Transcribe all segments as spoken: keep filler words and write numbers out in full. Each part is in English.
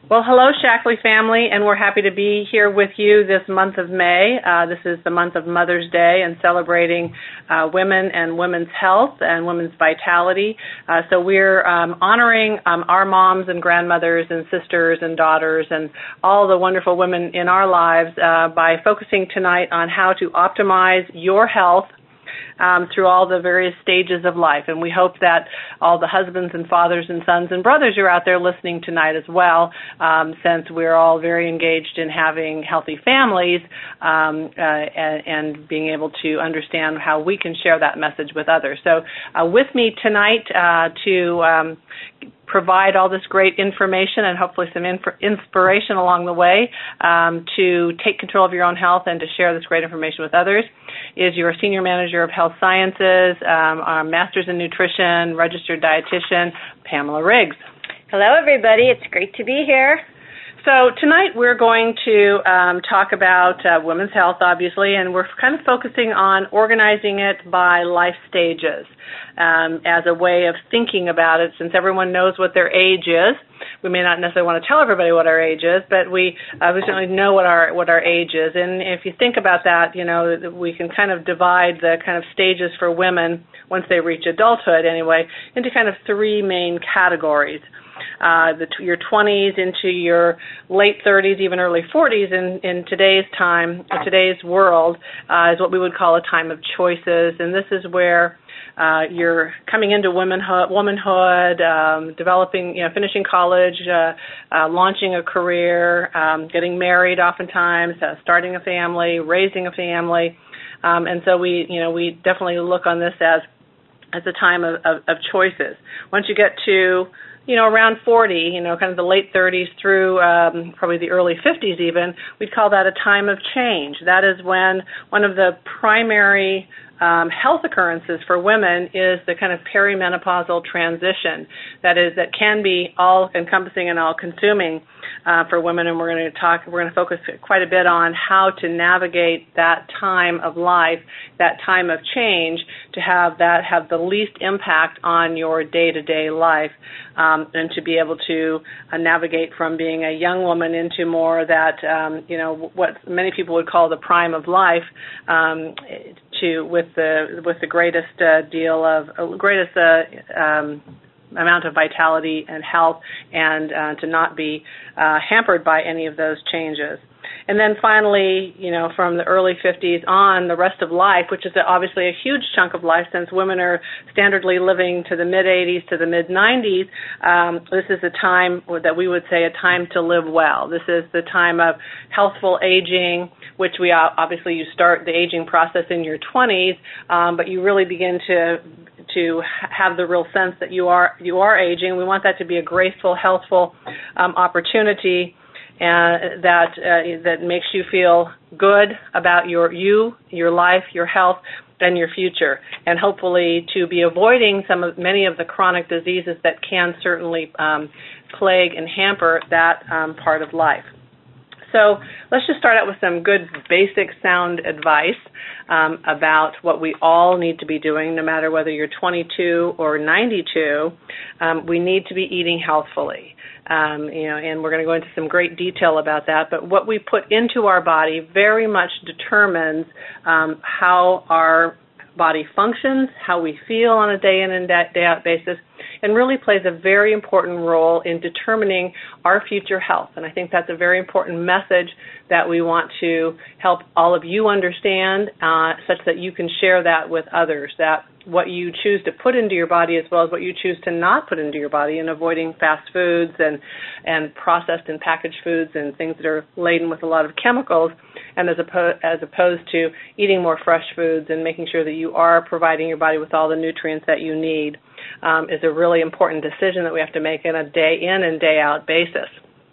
Well, hello, Shaklee family, and we're happy to be here with you this month of May. Uh, this is the month of Mother's Day and celebrating uh, women and women's health and women's vitality. Uh, so we're um, honoring um, our moms and grandmothers and sisters and daughters and all the wonderful women in our lives uh, by focusing tonight on how to optimize your health Um, through all the various stages of life. And we hope that all the husbands and fathers and sons and brothers are out there listening tonight as well, um, since we're all very engaged in having healthy families um, uh, and, and being able to understand how we can share that message with others. So uh, with me tonight uh, to um, provide all this great information and hopefully some inf- inspiration along the way um, to take control of your own health and to share this great information with others is your Senior Manager of Health Sciences, um, our Master's in Nutrition, Registered Dietitian, Pamela Riggs. Hello, everybody. It's great to be here. So tonight we're going to um, talk about uh, women's health, obviously, and we're kind of focusing on organizing it by life stages um, as a way of thinking about it, since everyone knows what their age is. We may not necessarily want to tell everybody what our age is, but we uh, we certainly know what our what our age is. And if you think about that, you know, we can kind of divide the kind of stages for women once they reach adulthood, anyway, into kind of three main categories. Uh, the, your twenties into your late thirties, even early forties in, in today's time, in today's world, uh, is what we would call a time of choices. And this is where uh, you're coming into womanhood, womanhood um, developing, you know, finishing college, uh, uh, launching a career, um, getting married oftentimes, uh, starting a family, raising a family. Um, and so we, you know, we definitely look on this as as a time of, of, of choices. Once you get to you know, around forty, you know, kind of the late thirties through um, probably the early fifties even, we'd call that a time of change. That is when one of the primary um, health occurrences for women is the kind of perimenopausal transition. That is, that can be all-encompassing and all-consuming uh, for women, and we're going to talk, we're going to focus quite a bit on how to navigate that time of life, that time of change, to have that have the least impact on your day-to-day life, um, and to be able to uh, navigate from being a young woman into more that, um, you know, what many people would call the prime of life, um, to with the with the greatest uh, deal of uh, greatest uh, um, amount of vitality and health, and uh, to not be uh, hampered by any of those changes. And then finally, you know, from the early fifties on, the rest of life, which is obviously a huge chunk of life since women are standardly living to the mid-eighties to the mid-nineties, um, this is a time that we would say a time to live well. This is the time of healthful aging, which we obviously you start the aging process in your twenties, um, but you really begin to to have the real sense that you are you are aging. We want that to be a graceful, healthful um, opportunity, and that uh, that makes you feel good about your you, your life, your health, and your future, and hopefully to be avoiding some of many of the chronic diseases that can certainly um, plague and hamper that um, part of life. So let's just start out with some good basic sound advice um, about what we all need to be doing, no matter whether you're twenty-two or ninety-two. Um, we need to be eating healthfully. Um, you know, and we're going to go into some great detail about that. But what we put into our body very much determines um, how our body functions, how we feel on a day in and day out basis, and really plays a very important role in determining our future health. And I think that's a very important message that we want to help all of you understand, uh, such that you can share that with others, that what you choose to put into your body as well as what you choose to not put into your body, and avoiding fast foods and, and processed and packaged foods and things that are laden with a lot of chemicals, and as, oppo- as opposed to eating more fresh foods and making sure that you are providing your body with all the nutrients that you need, um, is a really important decision that we have to make on a day in and day out basis.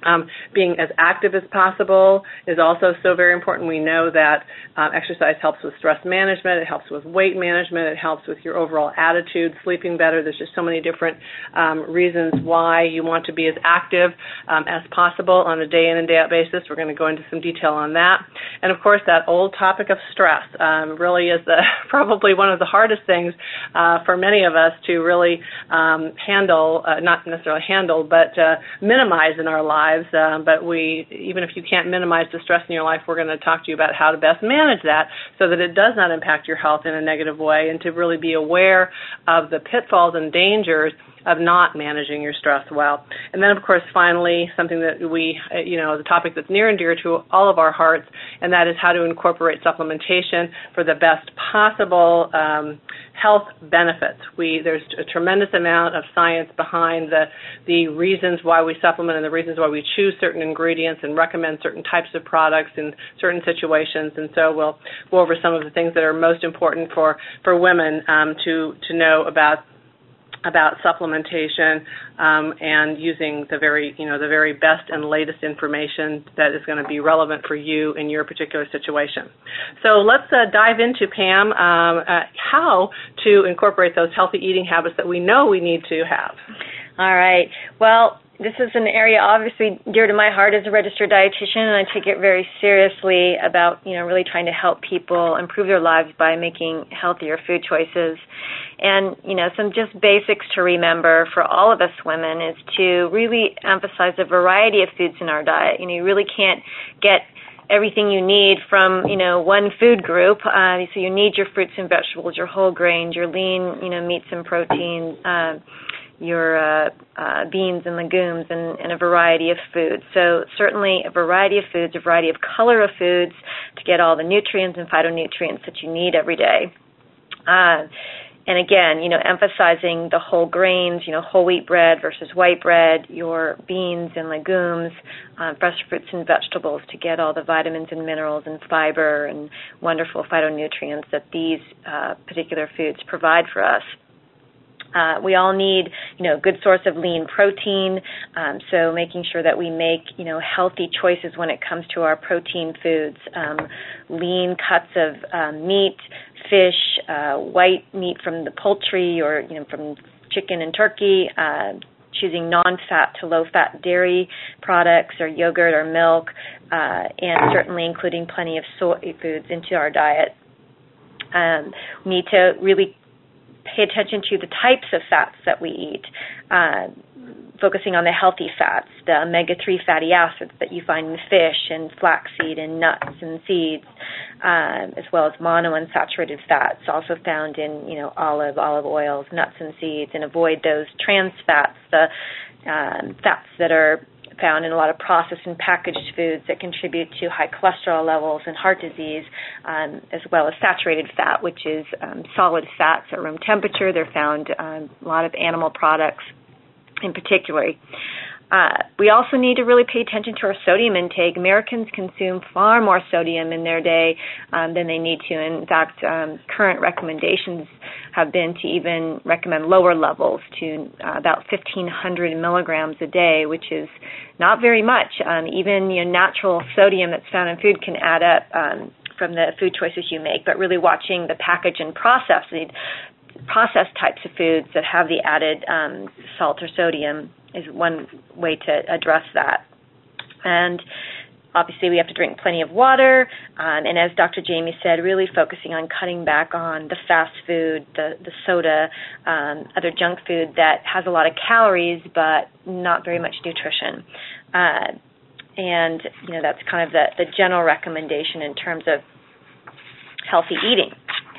Um, being as active as possible is also so very important. We know that um, exercise helps with stress management, it helps with weight management, it helps with your overall attitude, sleeping better. There's just so many different um, reasons why you want to be as active um, as possible on a day in and day out basis. We're going to go into some detail on that. And of course, that old topic of stress um, really is the, probably one of the hardest things uh, for many of us to really um, handle, uh, not necessarily handle, but uh, minimize in our lives. Um, but we, even if you can't minimize the stress in your life, we're going to talk to you about how to best manage that so that it does not impact your health in a negative way, and to really be aware of the pitfalls and dangers of not managing your stress well. And then, of course, finally, something that we, you know, the topic that's near and dear to all of our hearts, and that is how to incorporate supplementation for the best possible um, health benefits. We, there's a tremendous amount of science behind the, the reasons why we supplement and the reasons why we choose certain ingredients and recommend certain types of products in certain situations. And so we'll go over some of the things that are most important for, for women um, to, to know about about supplementation um, and using the very, you know, the very best and latest information that is going to be relevant for you in your particular situation. So let's uh, dive into, Pam, um, uh, how to incorporate those healthy eating habits that we know we need to have. All right. Well, this is an area obviously dear to my heart as a registered dietitian, and I take it very seriously about, you know, really trying to help people improve their lives by making healthier food choices. And, you know, some just basics to remember for all of us women is to really emphasize the variety of foods in our diet. You know, you really can't get everything you need from, you know, one food group. Uh, so you need your fruits and vegetables, your whole grains, your lean, you know, meats and proteins, uh, your uh, uh, beans and legumes, and, and a variety of foods. So certainly a variety of foods, a variety of color of foods to get all the nutrients and phytonutrients that you need every day. Uh, and again, you know, emphasizing the whole grains, you know, whole wheat bread versus white bread, your beans and legumes, uh, fresh fruits and vegetables to get all the vitamins and minerals and fiber and wonderful phytonutrients that these uh, particular foods provide for us. Uh, we all need, you know, a good source of lean protein, um, so making sure that we make, you know, healthy choices when it comes to our protein foods. Um, lean cuts of um, meat, fish, uh, white meat from the poultry or, you know, from chicken and turkey, uh, choosing non-fat to low-fat dairy products or yogurt or milk, uh, and certainly including plenty of soy foods into our diet. Um, we need to really pay attention to the types of fats that we eat, uh, focusing on the healthy fats, the omega three fatty acids that you find in fish and flaxseed and nuts and seeds, um, as well as monounsaturated fats also found in, you know, olive, olive oils, nuts and seeds, and avoid those trans fats, the um, fats that are found in a lot of processed and packaged foods that contribute to high cholesterol levels and heart disease, um, as well as saturated fat, which is um, solid fats at room temperature. They're found um, a lot of animal products in particular. Uh, we also need to really pay attention to our sodium intake. Americans consume far more sodium in their day um, than they need to. In fact, um, current recommendations have been to even recommend lower levels to uh, about fifteen hundred milligrams a day, which is not very much. Um, even, you know, natural sodium that's found in food can add up um, from the food choices you make, but really watching the package and processing processed types of foods that have the added um, salt or sodium is one way to address that. And obviously we have to drink plenty of water, um, and as Doctor Jamie said, really focusing on cutting back on the fast food, the, the soda, um, other junk food that has a lot of calories but not very much nutrition. Uh, and, you know, that's kind of the, the general recommendation in terms of healthy eating.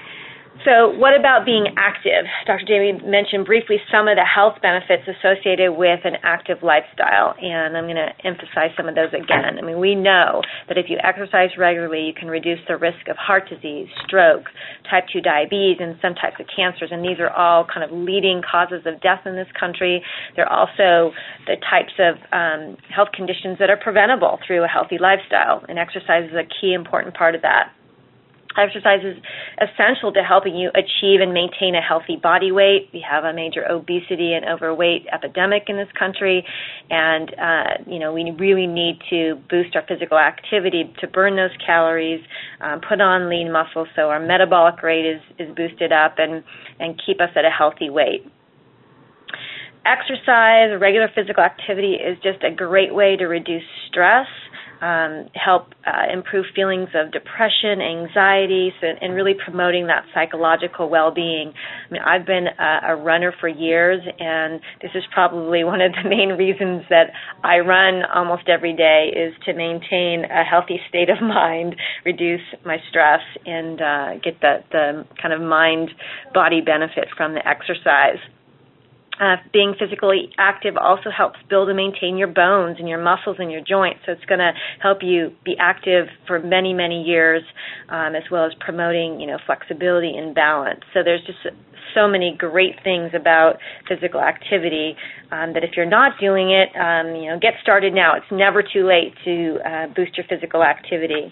So what about being active? Doctor Jamie mentioned briefly some of the health benefits associated with an active lifestyle, and I'm going to emphasize some of those again. I mean, we know that if you exercise regularly, you can reduce the risk of heart disease, stroke, type two diabetes, and some types of cancers, and these are all kind of leading causes of death in this country. They're also the types of um, health conditions that are preventable through a healthy lifestyle, and exercise is a key important part of that. Exercise is essential to helping you achieve and maintain a healthy body weight. We have a major obesity and overweight epidemic in this country, and uh, you know we really need to boost our physical activity to burn those calories, um, put on lean muscle so our metabolic rate is, is boosted up and, and keep us at a healthy weight. Exercise, regular physical activity is just a great way to reduce stress, Um, help uh, improve feelings of depression, anxiety, so, and really promoting that psychological well-being. I mean, I've been a, a runner for years, and this is probably one of the main reasons that I run almost every day is to maintain a healthy state of mind, reduce my stress, and uh, get the, the kind of mind-body benefit from the exercise. Uh, being physically active also helps build and maintain your bones and your muscles and your joints, so it's going to help you be active for many, many years, um, as well as promoting, you know, flexibility and balance. So there's just so many great things about physical activity um, that if you're not doing it, um, you know, get started now. It's never too late to uh, boost your physical activity.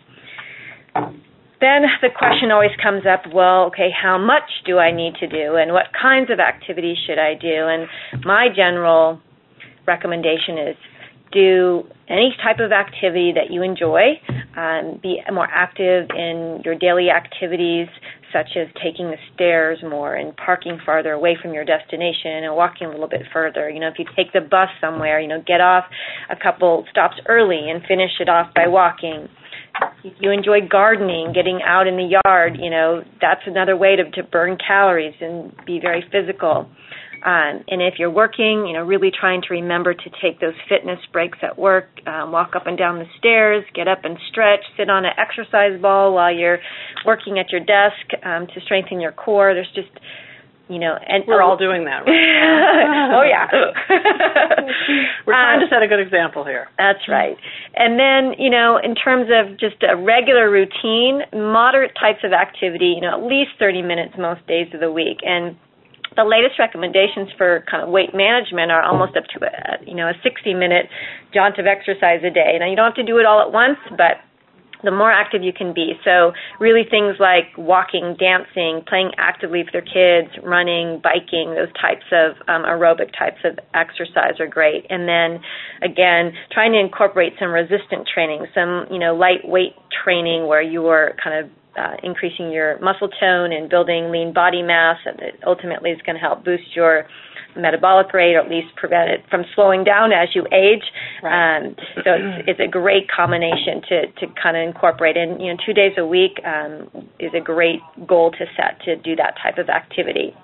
Then the question always comes up, well, okay, how much do I need to do, and what kinds of activities should I do? And my general recommendation is do any type of activity that you enjoy. Um, be more active in your daily activities, such as taking the stairs more and parking farther away from your destination and walking a little bit further. You know, if you take the bus somewhere, you know, get off a couple stops early and finish it off by walking. If you enjoy gardening, getting out in the yard, you know, that's another way to, to burn calories and be very physical. Um, and if you're working, you know, really trying to remember to take those fitness breaks at work, um, walk up and down the stairs, get up and stretch, sit on an exercise ball while you're working at your desk um, to strengthen your core. There's just, you know, and we're all doing that, right? Oh, yeah. We're trying to set a good example here. That's right. And then, you know, in terms of just a regular routine, moderate types of activity, you know, at least thirty minutes most days of the week. And the latest recommendations for kind of weight management are almost up to a, you know, a sixty-minute jaunt of exercise a day. Now, you don't have to do it all at once, but the more active you can be. So really things like walking, dancing, playing actively with your kids, running, biking, those types of um, aerobic types of exercise are great. And then, again, trying to incorporate some resistant training, some, you know, lightweight training where you are kind of uh, increasing your muscle tone and building lean body mass, and it ultimately is going to help boost your metabolic rate, or at least prevent it from slowing down as you age. Right. Um, so it's, it's a great combination to, to kind of incorporate. And, you know, two days a week um, is a great goal to set to do that type of activity.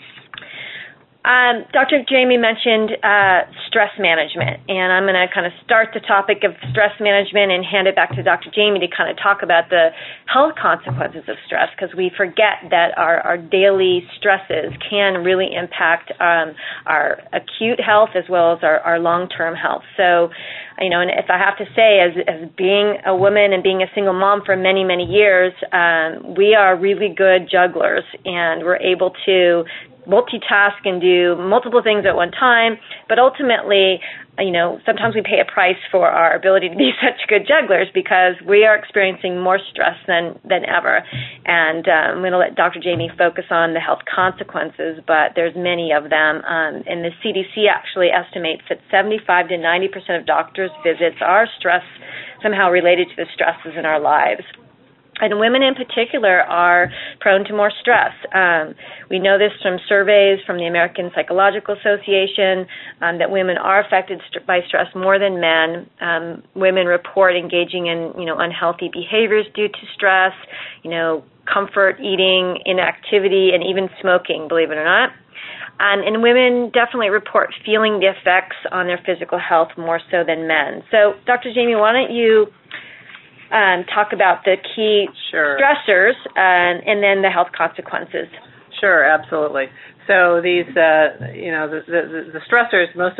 Um, Doctor Jamie mentioned uh, stress management, and I'm going to kind of start the topic of stress management and hand it back to Doctor Jamie to kind of talk about the health consequences of stress, because we forget that our, our daily stresses can really impact um, our acute health as well as our, our long-term health. So, you know, and if I have to say, as, as being a woman and being a single mom for many, many years, um, we are really good jugglers, and we're able to multitask and do multiple things at one time, but ultimately, you know, sometimes we pay a price for our ability to be such good jugglers because we are experiencing more stress than, than ever. And um, I'm going to let Doctor Jamie focus on the health consequences, but there's many of them. Um, and the C D C actually estimates that seventy-five to ninety percent of doctors' visits are stress, somehow related to the stresses in our lives. And women in particular are prone to more stress. Um, we know this from surveys from the American Psychological Association, um, that women are affected st- by stress more than men. Um, women report engaging in, you know, unhealthy behaviors due to stress, you know, comfort eating, inactivity, and even smoking, believe it or not. Um, and women definitely report feeling the effects on their physical health more so than men. So, Doctor Jamie, why don't you Um, talk about the key sure. stressors um, and then the health consequences. Sure, absolutely. So these, uh, you know, the, the, the stressors most of us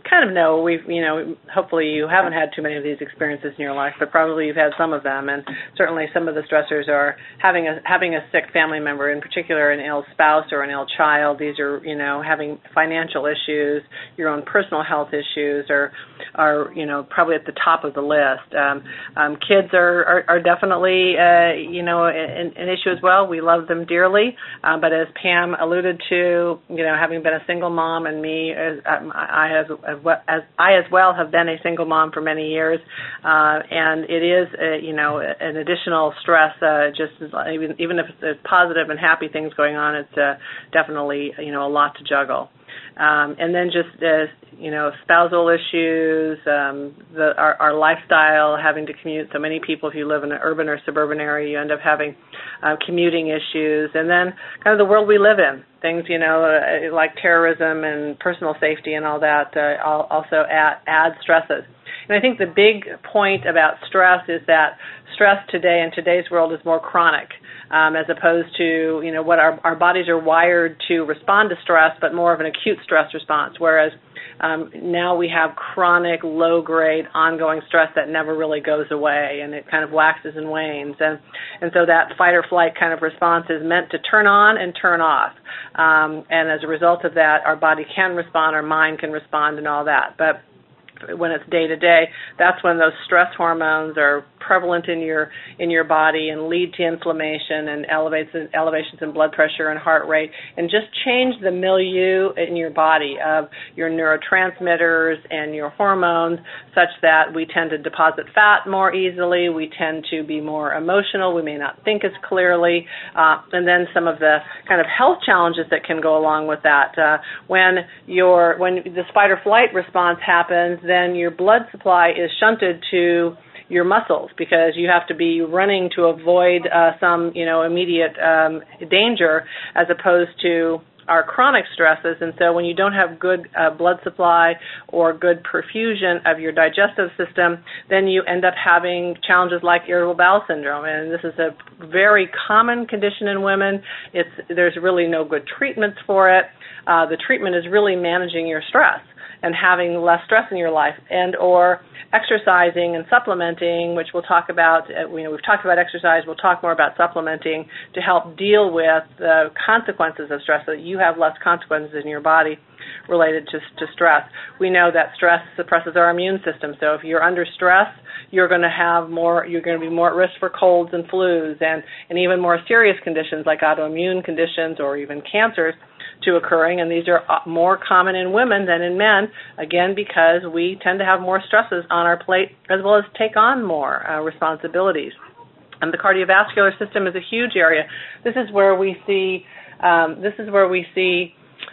kind of know, we've, you know, hopefully you haven't had too many of these experiences in your life, but probably you've had some of them, and certainly some of the stressors are having a having a sick family member, in particular an ill spouse or an ill child. These are, you know, having financial issues, your own personal health issues are, are you know, probably at the top of the list. Um, um, kids are, are, are definitely, uh, you know, an, an issue as well. We love them dearly, uh, but as Pam alluded to, you know, having been a single mom, and me, as, um, I have, as I as well have been a single mom for many years, uh, and it is, uh, you know, an additional stress. Uh, just as, even even if there's positive and happy things going on, it's uh, definitely, you know, a lot to juggle. Um, and then just, uh, you know, spousal issues, um, the, our, our lifestyle, having to commute. So many people, if you live in an urban or suburban area, you end up having uh, commuting issues. And then kind of the world we live in, things, you know, uh, like terrorism and personal safety and all that uh, also add, add stresses. And I think the big point about stress is that stress today in today's world is more chronic, um, as opposed to, you know, what our, our bodies are wired to respond to stress, but more of an acute stress response, whereas um, now we have chronic, low-grade, ongoing stress that never really goes away, and it kind of waxes and wanes. And, and so that fight-or-flight kind of response is meant to turn on and turn off. Um, and as a result of that, our body can respond, our mind can respond, and all that. But when it's day to day, that's when those stress hormones are prevalent in your in your body and lead to inflammation and elevates elevations in blood pressure and heart rate, and just change the milieu in your body of your neurotransmitters and your hormones, such that we tend to deposit fat more easily, we tend to be more emotional, we may not think as clearly, uh, and then some of the kind of health challenges that can go along with that. Uh, when your when this fight or flight response happens, then your blood supply is shunted to your muscles, because you have to be running to avoid uh, some, you know, immediate um, danger, as opposed to our chronic stresses. And so when you don't have good uh, blood supply or good perfusion of your digestive system, then you end up having challenges like irritable bowel syndrome. And this is a very common condition in women. It's there's really no good treatments for it. Uh, the treatment is really managing your stress and having less stress in your life, and or exercising and supplementing, which we'll talk about. Uh, you know, we've talked about exercise. We'll talk more about supplementing to help deal with the consequences of stress, so that you have less consequences in your body related to, to stress. We know that stress suppresses our immune system. So if you're under stress, you're going to have more. You're going to be more at risk for colds and flus, and and even more serious conditions like autoimmune conditions or even cancers to occurring, and these are more common in women than in men, again, because we tend to have more stresses on our plate, as well as take on more uh, responsibilities. And the cardiovascular system is a huge area. This is where we see, um, this is where we see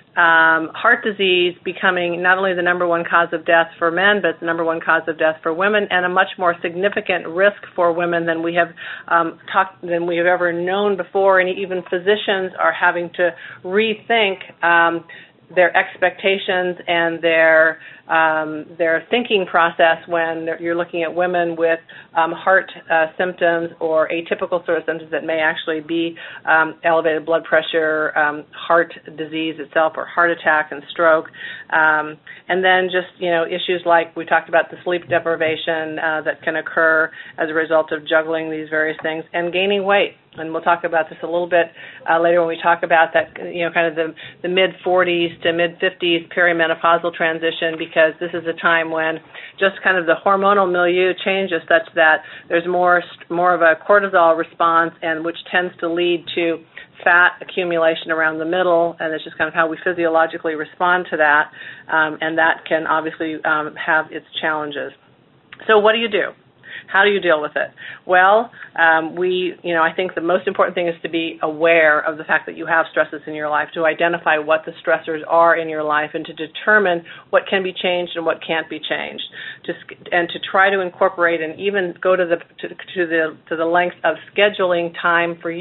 um, heart disease becoming not only the number one cause of death for men, but the number one cause of death for women, and a much more significant risk for women than we have um, talked than we have ever known before. And even physicians are having to rethink um, their expectations and their um, their thinking process when you're looking at women with um, heart uh, symptoms or atypical sort of symptoms that may actually be um, elevated blood pressure, um, heart disease itself, or heart attack and stroke. Um, and then just, you know, issues like we talked about, the sleep deprivation uh, that can occur as a result of juggling these various things, and gaining weight. And we'll talk about this a little bit uh, later when we talk about that, you know, kind of the, the mid forties to mid fifties perimenopausal transition, because this is a time when just kind of the hormonal milieu changes such that there's more more of a cortisol response, and which tends to lead to fat accumulation around the middle, and it's just kind of how we physiologically respond to that, um, and that can obviously um, have its challenges. So what do you do? How do you deal with it? Well, um, we, you know, I think the most important thing is to be aware of the fact that you have stresses in your life, to identify what the stressors are in your life, and to determine what can be changed and what can't be changed, to, and to try to incorporate and even go to the to, to the to the length of scheduling time for you.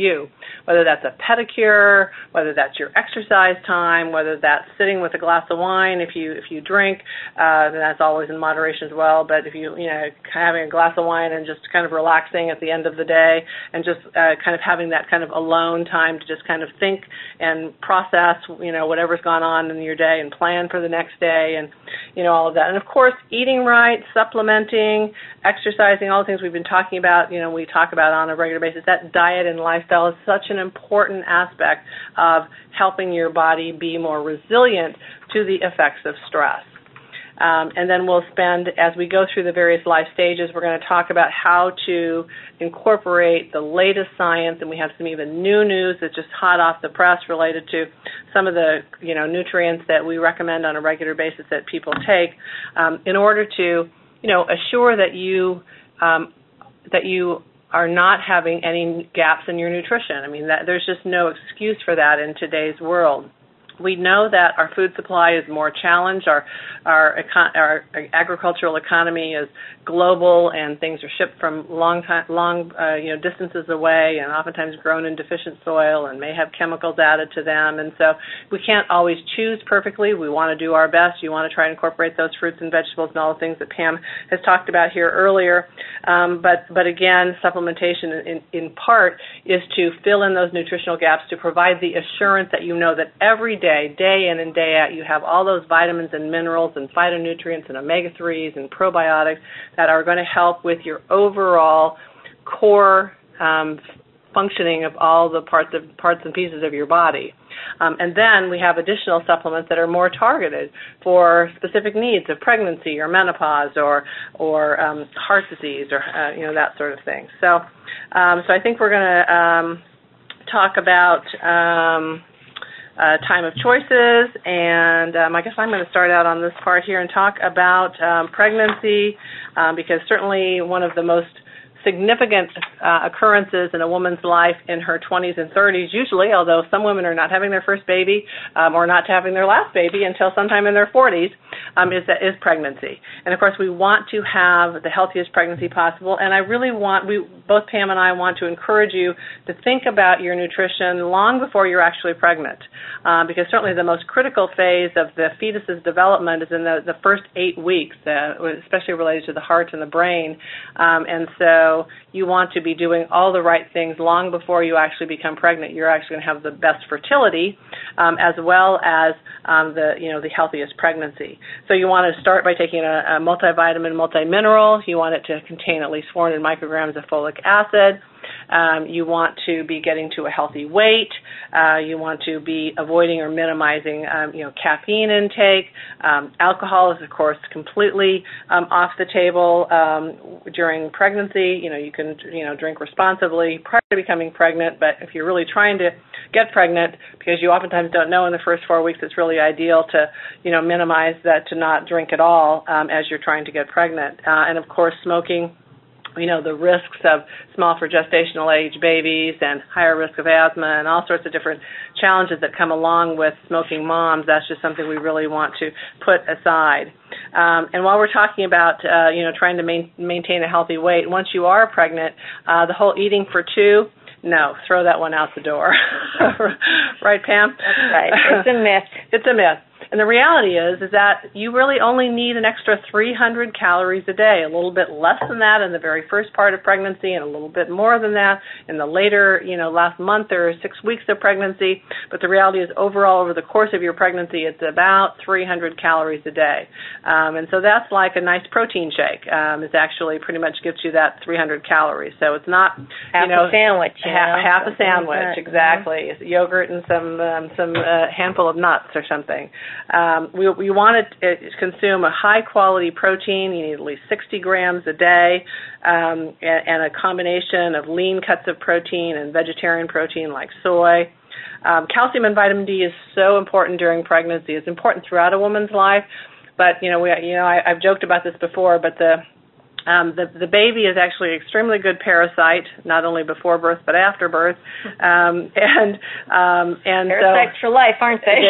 whether that's a pedicure, whether that's your exercise time, whether that's sitting with a glass of wine if you if you drink, uh, then that's always in moderation as well. But if you, you know, having a glass of wine and just kind of relaxing at the end of the day and just uh, kind of having that kind of alone time to just kind of think and process, you know, whatever's gone on in your day and plan for the next day and, you know, all of that. And, of course, eating right, supplementing, exercising, all the things we've been talking about, you know, we talk about on a regular basis. That diet and lifestyle is such an important aspect of helping your body be more resilient to the effects of stress. Um, and then we'll spend, as we go through the various life stages, we're going to talk about how to incorporate the latest science, and we have some even new news that's just hot off the press related to some of the, you know, nutrients that we recommend on a regular basis that people take um, in order to, you know, assure that you um, that you are not having any gaps in your nutrition. I mean, that, there's just no excuse for that in today's world. We know that our food supply is more challenged. Our our, econ- our agricultural economy is global, and things are shipped from long time, long uh, you know distances away, and oftentimes grown in deficient soil, and may have chemicals added to them. And so we can't always choose perfectly. We want to do our best. You want to try and incorporate those fruits and vegetables and all the things that Pam has talked about here earlier. Um, but but again, supplementation in, in part is to fill in those nutritional gaps, to provide the assurance that you know that every day Day, day in and day out, you have all those vitamins and minerals and phytonutrients and omega threes and probiotics that are going to help with your overall core um, functioning of all the parts of parts and pieces of your body. Um, and then we have additional supplements that are more targeted for specific needs of pregnancy or menopause or or um, heart disease or uh, you know that sort of thing. So, um, so I think we're going to um, talk about. Um, Uh, time of choices, and um, I guess I'm going to start out on this part here and talk about um, pregnancy, um, because certainly one of the most significant uh, occurrences in a woman's life in her twenties and thirties, usually, although some women are not having their first baby um, or not having their last baby until sometime in their forties, um, is, is pregnancy. And, of course, we want to have the healthiest pregnancy possible, and I really want, we both Pam and I want to encourage you to think about your nutrition long before you're actually pregnant, um, because certainly the most critical phase of the fetus's development is in the, the first eight weeks, uh, especially related to the heart and the brain, um, and so So you want to be doing all the right things long before you actually become pregnant. You're actually going to have the best fertility um, as well as um, the you know the healthiest pregnancy. So you want to start by taking a, a multivitamin, multimineral. You want it to contain at least four hundred micrograms of folic acid. Um, you want to be getting to a healthy weight. Uh, you want to be avoiding or minimizing, um, you know, caffeine intake. Um, alcohol is, of course, completely um, off the table um, during pregnancy. You know, you can, you know, drink responsibly prior to becoming pregnant, but if you're really trying to get pregnant, because you oftentimes don't know in the first four weeks, it's really ideal to, you know, minimize that, to not drink at all um, as you're trying to get pregnant. Uh, and, of course, smoking. You know, the risks of small for gestational age babies and higher risk of asthma and all sorts of different challenges that come along with smoking moms. That's just something we really want to put aside. Um, and while we're talking about, uh, you know, trying to main, maintain a healthy weight, once you are pregnant, uh, the whole eating for two, no, throw that one out the door. Right, Pam? That's right. It's a myth. It's a myth. And the reality is is that you really only need an extra three hundred calories a day, a little bit less than that in the very first part of pregnancy and a little bit more than that in the later, you know, last month or six weeks of pregnancy. But the reality is overall over the course of your pregnancy, it's about three hundred calories a day. Um, and so that's like a nice protein shake. Um, it actually pretty much gets you that three hundred calories. So it's not, half you know, a sandwich. You half, know, half a sandwich, like exactly. Mm-hmm. Yogurt and some um, some uh, handful of nuts or something. Um, we, we want to consume a high-quality protein. You need at least sixty grams a day, um, and, and a combination of lean cuts of protein and vegetarian protein like soy. Um, calcium and vitamin D is so important during pregnancy. It's important throughout a woman's life, but you know, we, you know, I, I've joked about this before, but the Um, the, the baby is actually an extremely good parasite, not only before birth but after birth, um, and um, and parasites so, for life, aren't they?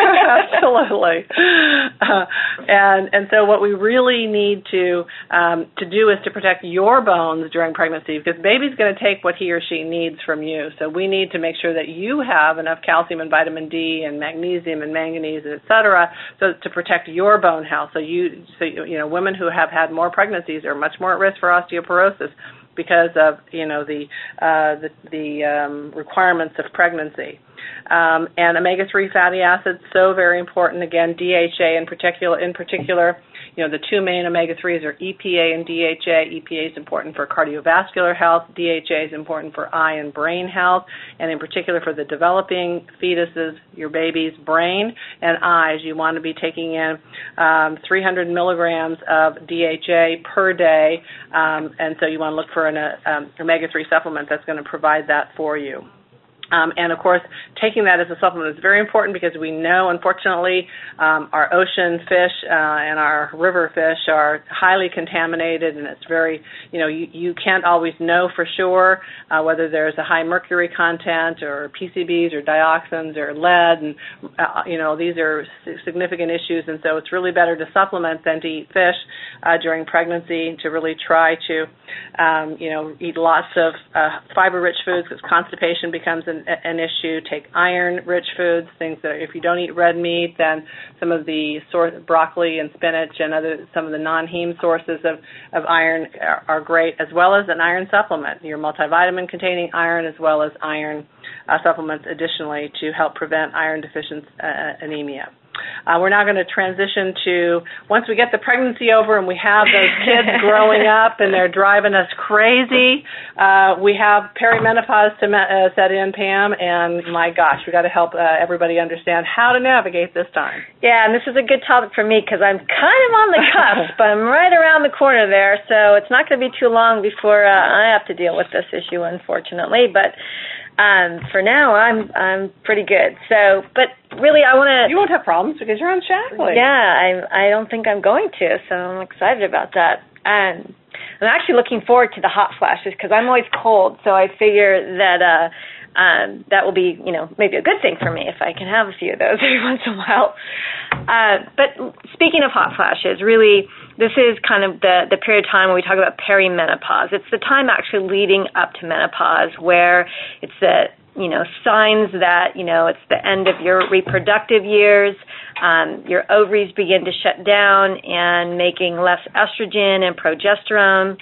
Absolutely. Uh, and and so what we really need to um, to do is to protect your bones during pregnancy, because baby's going to take what he or she needs from you. So we need to make sure that you have enough calcium and vitamin D and magnesium and manganese, et cetera, so to protect your bone health. So you so you know women who have had more pregnancies are much more at risk for osteoporosis because of you know the uh, the, the um, requirements of pregnancy. Um, and omega three fatty acids, so very important. Again, D H A in particular. In particular, you know the two main omega threes are E P A and D H A. E P A is important for cardiovascular health. D H A is important for eye and brain health, and in particular for the developing fetuses, your baby's brain and eyes. You want to be taking in um, three hundred milligrams of D H A per day, um, and so you want to look for an uh, um, omega three supplement that's going to provide that for you. Um, and, of course, taking that as a supplement is very important because we know, unfortunately, um, our ocean fish uh, and our river fish are highly contaminated, and it's very, you know, you, you can't always know for sure uh, whether there's a high mercury content or P C Bs or dioxins or lead, and, uh, you know, these are significant issues, and so it's really better to supplement than to eat fish uh, during pregnancy, to really try to, um, you know, eat lots of uh, fiber-rich foods because constipation becomes an an issue. Take iron-rich foods, things that if you don't eat red meat, then some of the source, broccoli and spinach and other some of the non-heme sources of, of iron are, are great, as well as an iron supplement, your multivitamin containing iron, as well as iron uh, supplements additionally to help prevent iron deficiency uh, anemia. Uh, we're now going to transition to, once we get the pregnancy over and we have those kids growing up and they're driving us crazy, uh, we have perimenopause to me- uh, set in, Pam, and my gosh, we've got to help uh, everybody understand how to navigate this time. Yeah, and this is a good topic for me because I'm kind of on the cusp, but I'm right around the corner there, so it's not going to be too long before uh, I have to deal with this issue, unfortunately, but Um, for now, I'm I'm pretty good. So, but really, I want to. You won't have problems because you're on Shaklee. Yeah, I I don't think I'm going to. So I'm excited about that. And I'm actually looking forward to the hot flashes because I'm always cold. So I figure that uh, um, that will be, you know, maybe a good thing for me if I can have a few of those every once in a while. Uh, but speaking of hot flashes, really, this is kind of the, the period of time when we talk about perimenopause. It's the time actually leading up to menopause where it's the, you know, signs that, you know, it's the end of your reproductive years, um, your ovaries begin to shut down and making less estrogen and progesterone,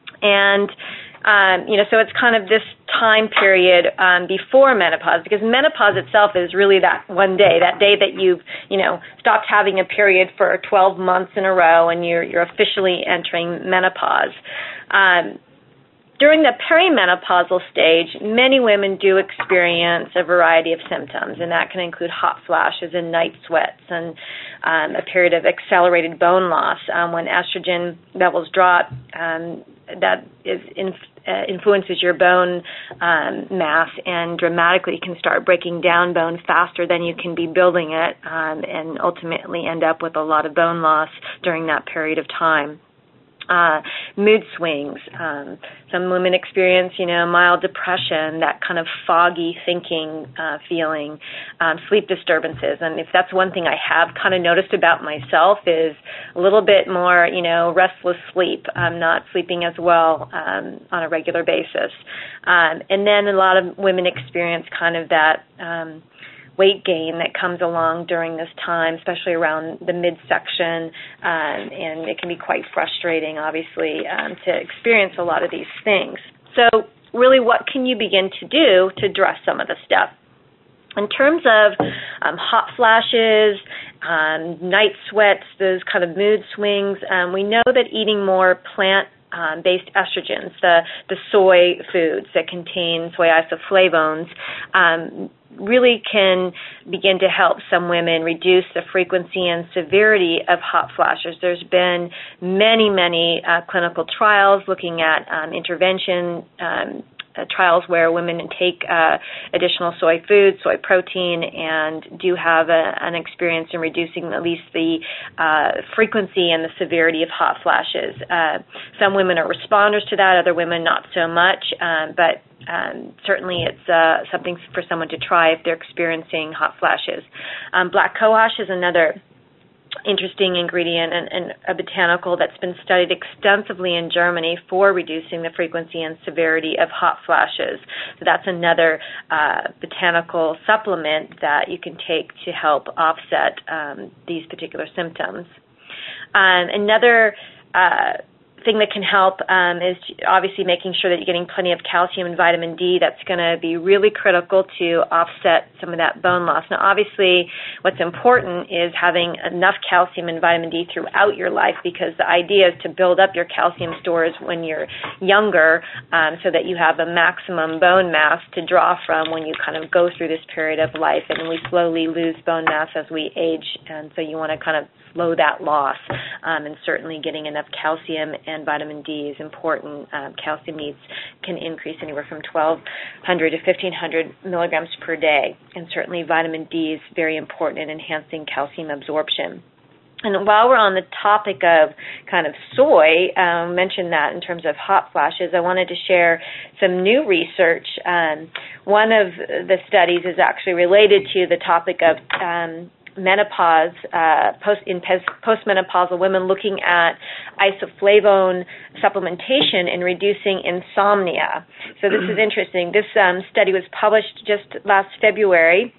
and Um, you know, so it's kind of this time period um, before menopause, because menopause itself is really that one day, that day that you've, you know, stopped having a period for twelve months in a row and you're you're officially entering menopause. Um, during the perimenopausal stage, many women do experience a variety of symptoms, and that can include hot flashes and night sweats and um, a period of accelerated bone loss. Um, when estrogen levels drop, um, that is in, uh, influences your bone um, mass and dramatically can start breaking down bone faster than you can be building it, um, and ultimately end up with a lot of bone loss during that period of time. Uh, mood swings. Um, some women experience, you know, mild depression, that kind of foggy thinking uh, feeling, um, sleep disturbances. And if that's one thing I have kind of noticed about myself is a little bit more, you know, restless sleep. I'm not sleeping as well um, on a regular basis. Um, and then a lot of women experience kind of that um, weight gain that comes along during this time, especially around the midsection, um, and it can be quite frustrating, obviously, um, to experience a lot of these things. So really, what can you begin to do to address some of the stuff? In terms of um, hot flashes, um, night sweats, those kind of mood swings, um, we know that eating more plant Um, based estrogens, the, the soy foods that contain soy isoflavones, um, really can begin to help some women reduce the frequency and severity of hot flashes. There's been many, many uh, clinical trials looking at um, intervention um, uh, trials where women take uh, additional soy food, soy protein, and do have a, an experience in reducing at least the uh, frequency and the severity of hot flashes. Uh, some women are responders to that, other women not so much, um, but Um, certainly it's uh, something for someone to try if they're experiencing hot flashes. Um, black cohosh is another interesting ingredient and, and a botanical that's been studied extensively in Germany for reducing the frequency and severity of hot flashes. So that's another uh, botanical supplement that you can take to help offset um, these particular symptoms. Um, another uh, thing that can help um, is obviously making sure that you're getting plenty of calcium and vitamin D. That's going to be really critical to offset some of that bone loss. Now, obviously, what's important is having enough calcium and vitamin D throughout your life, because the idea is to build up your calcium stores when you're younger um, so that you have a maximum bone mass to draw from when you kind of go through this period of life. And we slowly lose bone mass as we age, and so you want to kind of slow that loss, um, and certainly getting enough calcium and vitamin D is important. Um, calcium needs can increase anywhere from twelve hundred to fifteen hundred milligrams per day, and certainly vitamin D is very important in enhancing calcium absorption. And while we're on the topic of kind of soy, um, mentioned that in terms of hot flashes, I wanted to share some new research. Um, one of the studies is actually related to the topic of um, menopause, uh, post in postmenopausal women, looking at isoflavone supplementation in reducing insomnia. So this is interesting. This um, study was published just last February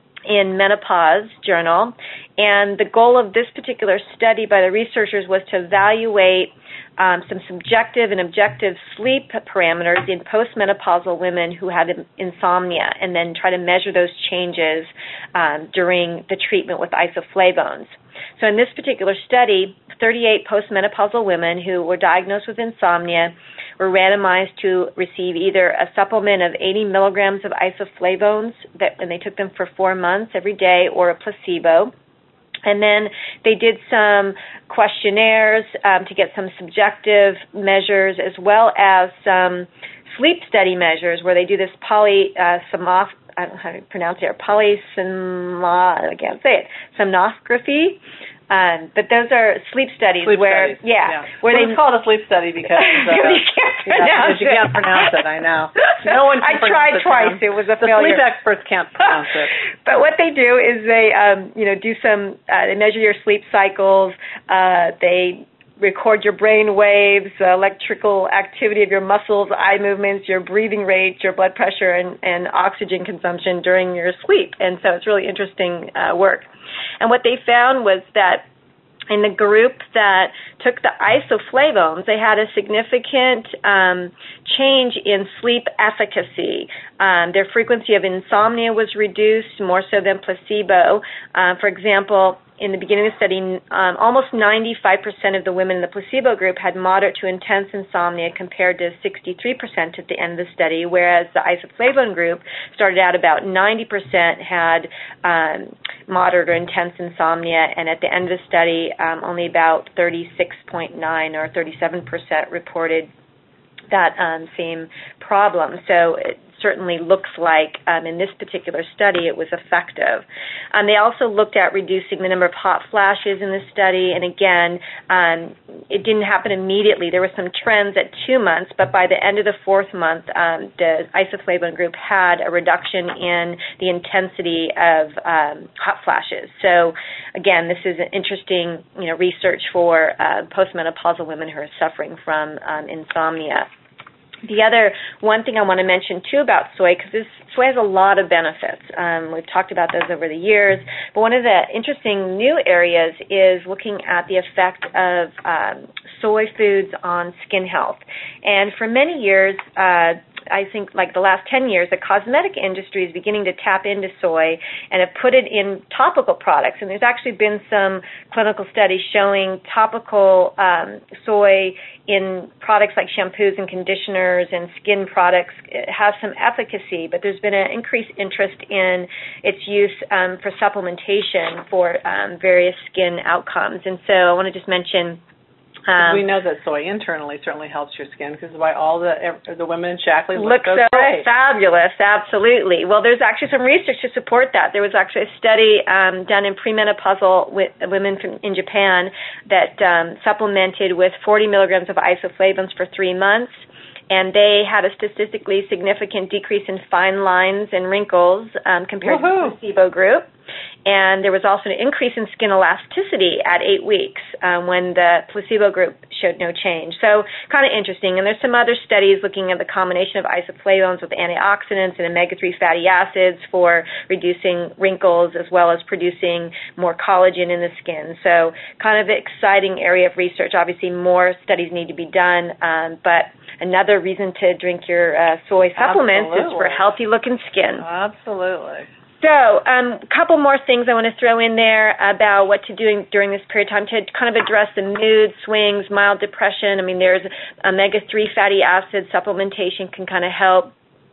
in Menopause Journal, and the goal of this particular study by the researchers was to evaluate um, some subjective and objective sleep parameters in postmenopausal women who had insomnia, and then try to measure those changes um, during the treatment with isoflavones. So in this particular study, thirty-eight postmenopausal women who were diagnosed with insomnia were randomized to receive either a supplement of eighty milligrams of isoflavones, that, and they took them for four months every day, or a placebo. And then they did some questionnaires um, to get some subjective measures, as well as some sleep study measures where they do this poly, uh, somoph, I don't know how to pronounce it, polysomno, I can't say it, somnography. Um, but those are sleep studies sleep where, studies. yeah, yeah, where well, they it's called a sleep study because uh, you can't pronounce yeah, you can't pronounce it. I know. No one. Can I tried it twice. It was a the failure. The sleep experts can't pronounce it. But what they do is they, um, you know, do some. Uh, they measure your sleep cycles. Uh, they record your brain waves, uh, electrical activity of your muscles, eye movements, your breathing rate, your blood pressure, and, and oxygen consumption during your sleep. And so it's really interesting uh, work. And what they found was that in the group that took the isoflavones, they had a significant um, change in sleep efficacy. Um, their frequency of insomnia was reduced more so than placebo. Uh, for example, in the beginning of the study, um, almost ninety-five percent of the women in the placebo group had moderate to intense insomnia compared to sixty-three percent at the end of the study, whereas the isoflavone group started out about ninety percent had um, moderate or intense insomnia, and at the end of the study, um, only about thirty-six point nine or thirty-seven percent reported that um, same problem. So it certainly looks like um, in this particular study it was effective. Um, they also looked at reducing the number of hot flashes in the study, and again, um, it didn't happen immediately. There were some trends at two months, but by the end of the fourth month, um, the isoflavone group had a reduction in the intensity of um, hot flashes. So again, this is an interesting, you know, research for uh, postmenopausal women who are suffering from um, insomnia. The other one thing I want to mention, too, about soy, because this soy has a lot of benefits. Um, we've talked about those over the years, but one of the interesting new areas is looking at the effect of um, soy foods on skin health. And for many years, uh, I think like the last ten years, the cosmetic industry is beginning to tap into soy and have put it in topical products. And there's actually been some clinical studies showing topical um, soy in products like shampoos and conditioners and skin products have some efficacy, but there's been an increased interest in its use um, for supplementation for um, various skin outcomes. And so I want to just mention Um, we know that soy internally certainly helps your skin, because why all the the women in Shaklee look, look so, so great. Fabulous, absolutely. Well, there's actually some research to support that. There was actually a study um, done in premenopausal with women from, in Japan that um, supplemented with forty milligrams of isoflavones for three months, and they had a statistically significant decrease in fine lines and wrinkles um, compared Woohoo. to the placebo group. And there was also an increase in skin elasticity at eight weeks um, when the placebo group showed no change. So kind of interesting. And there's some other studies looking at the combination of isoflavones with antioxidants and omega three fatty acids for reducing wrinkles as well as producing more collagen in the skin. So kind of an exciting area of research. Obviously, more studies need to be done, um, but another reason to drink your uh, soy supplements Absolutely. is for healthy-looking skin. Absolutely. So a um, couple more things I want to throw in there about what to do during this period of time to kind of address the mood swings, mild depression. I mean, there's omega three fatty acid supplementation can kind of help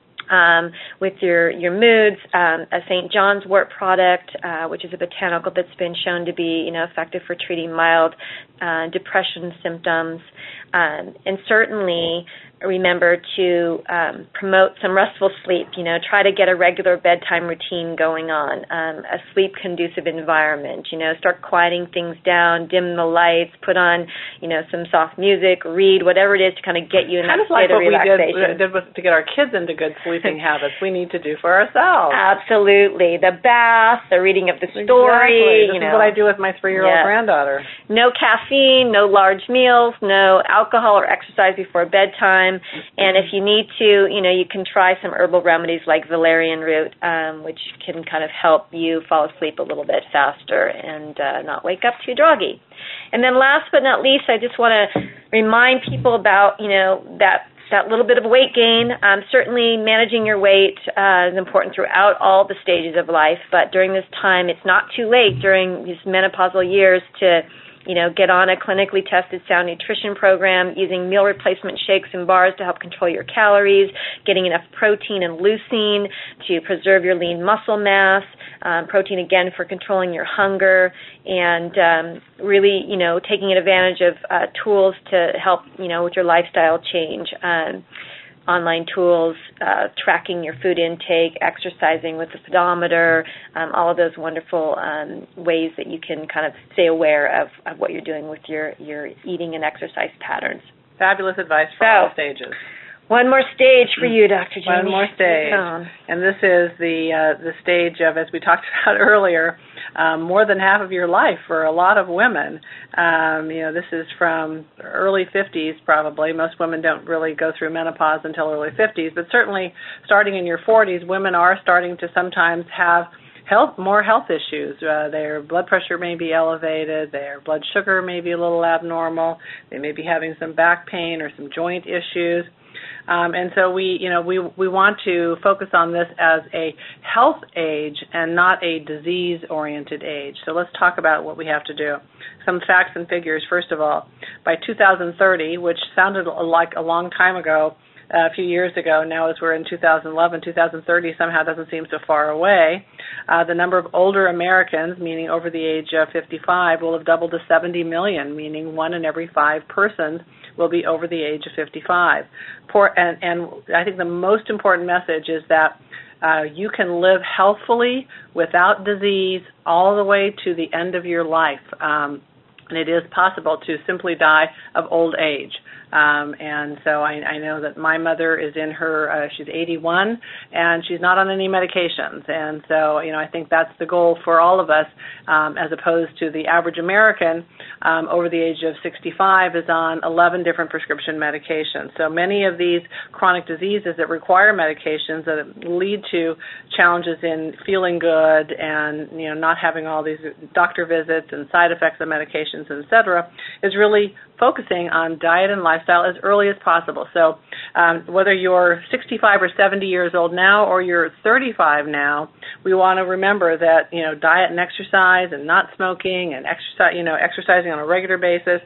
um, with your, your moods. Um, a Saint John's wort product, uh, which is a botanical that's been shown to be, you know, effective for treating mild uh, depression symptoms. Um, and certainly remember to um, promote some restful sleep. You know, try to get a regular bedtime routine going on, um, a sleep-conducive environment. You know, start quieting things down, dim the lights, put on, you know, some soft music, read, whatever it is to kind of get you in kind that of like state of what relaxation. we did, did with, to get our kids into good sleeping habits. We need to do for ourselves. Absolutely. The bath, the reading of the story. Exactly. This you is know. what I do with my three-year-old Yes. granddaughter. No caffeine, no large meals, no alcohol or exercise before bedtime. And if you need to, you know, you can try some herbal remedies like valerian root, um, which can kind of help you fall asleep a little bit faster and uh, not wake up too groggy. And then last but not least, I just want to remind people about, you know, that that little bit of weight gain. Um, certainly managing your weight uh, is important throughout all the stages of life, but during this time, it's not too late during these menopausal years to, you know, get on a clinically tested sound nutrition program using meal replacement shakes and bars to help control your calories, getting enough protein and leucine to preserve your lean muscle mass, um, protein again for controlling your hunger, and um, really, you know, taking advantage of uh, tools to help, you know, with your lifestyle change. Um, online tools, uh, tracking your food intake, exercising with the pedometer, um, all of those wonderful um, ways that you can kind of stay aware of, of what you're doing with your, your eating and exercise patterns. Fabulous advice for so, all stages. One more stage for you, Doctor Jamie. One more stage. And this is the uh, the stage of, as we talked about earlier, um, more than half of your life for a lot of women. Um, you know, this is from early fifties probably. Most women don't really go through menopause until early fifties, but certainly starting in your forties, women are starting to sometimes have health more health issues. Uh, their blood pressure may be elevated, their blood sugar may be a little abnormal, they may be having some back pain or some joint issues. Um, and so we, you know, we we want to focus on this as a health age and not a disease-oriented age. So let's talk about what we have to do. Some facts and figures. First of all, by two thousand thirty, which sounded like a long time ago, uh, a few years ago, now as we're in two thousand eleven, two thousand thirty somehow doesn't seem so far away, uh, the number of older Americans, meaning over the age of fifty-five, will have doubled to seventy million, meaning one in every five persons will be over the age of fifty-five. Poor, and, and I think the most important message is that uh, you can live healthfully without disease all the way to the end of your life. Um, and it is possible to simply die of old age. Um, and so I, I know that my mother is in her, uh, she's eighty-one, and she's not on any medications. And so, you know, I think that's the goal for all of us, um, as opposed to the average American um, over the age of sixty-five is on eleven different prescription medications. So many of these chronic diseases that require medications that lead to challenges in feeling good and, you know, not having all these doctor visits and side effects of medications, et cetera, is really focusing on diet and lifestyle as early as possible. So um, whether you're sixty-five or seventy years old now or you're thirty-five now, we want to remember that, you know, diet and exercise and not smoking and exercise, you know, exercising on a regular basis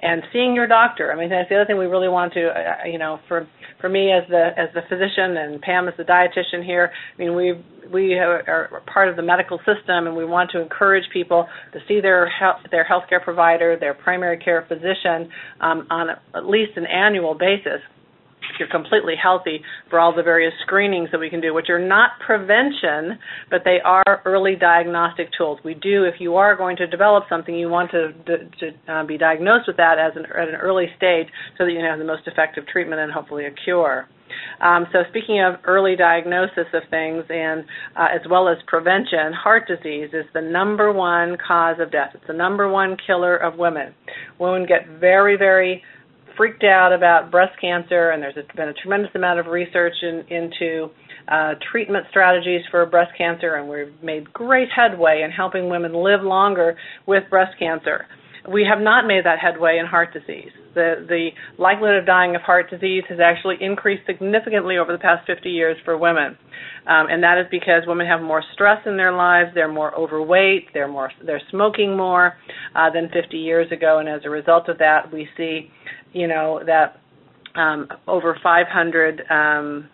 and seeing your doctor. I mean, that's the other thing we really want to, uh, you know, for for me as the as the physician and Pam as the dietitian here. I mean, we we are part of the medical system, and we want to encourage people to see their health, their healthcare provider, their primary care physician, um, on a, at least an annual basis. If you're completely healthy, for all the various screenings that we can do, which are not prevention, but they are early diagnostic tools. We do, if you are going to develop something, you want to, to uh, be diagnosed with that as an, at an early stage so that you have the most effective treatment and hopefully a cure. Um, so speaking of early diagnosis of things and uh, as well as prevention, heart disease is the number one cause of death. It's the number one killer of women. Women get very, very freaked out about breast cancer, and there's been a tremendous amount of research in, into uh, treatment strategies for breast cancer, and we've made great headway in helping women live longer with breast cancer. We have not made that headway in heart disease. The, the likelihood of dying of heart disease has actually increased significantly over the past fifty years for women, um, and that is because women have more stress in their lives, they're more overweight, they're more they're smoking more uh, than fifty years ago, and as a result of that, we see, you know, that um, over five hundred, um,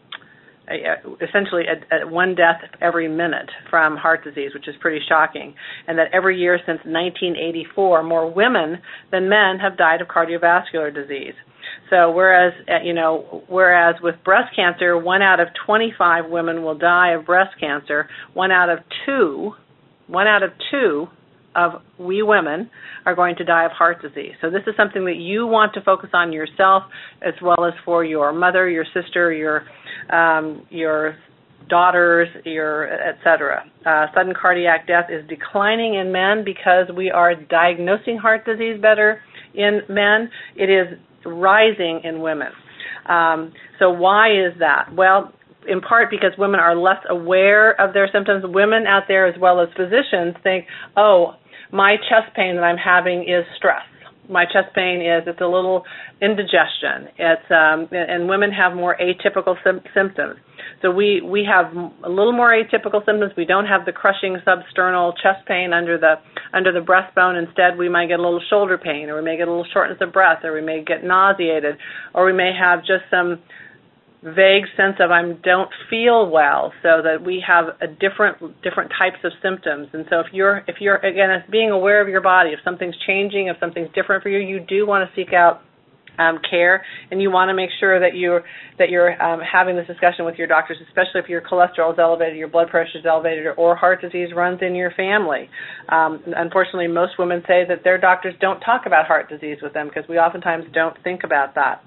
essentially a, a one death every minute from heart disease, which is pretty shocking, and that every year since nineteen eighty-four, more women than men have died of cardiovascular disease. So whereas, you know, whereas with breast cancer, one out of twenty-five women will die of breast cancer, one out of two, one out of two of we women are going to die of heart disease. So this is something that you want to focus on yourself as well as for your mother, your sister, your um, your daughters, your et cetera. Uh, sudden cardiac death is declining in men because we are diagnosing heart disease better in men. It is rising in women. Um, so why is that? Well, in part because women are less aware of their symptoms. Women out there as well as physicians think, oh, my chest pain that I'm having is stress. My chest pain is, it's a little indigestion. It's um, and women have more atypical sim- symptoms. So we, we have a little more atypical symptoms. We don't have the crushing substernal chest pain under the under the breastbone. Instead, we might get a little shoulder pain, or we may get a little shortness of breath, or we may get nauseated, or we may have just some vague sense of I don't feel well, so that we have a different different types of symptoms. And so if you're if you're again as being aware of your body, if something's changing, if something's different for you, you do want to seek out um, care, and you want to make sure that you're that you're um, having this discussion with your doctors, especially if your cholesterol is elevated, your blood pressure is elevated, or heart disease runs in your family. Um, unfortunately, most women say that their doctors don't talk about heart disease with them because we oftentimes don't think about that.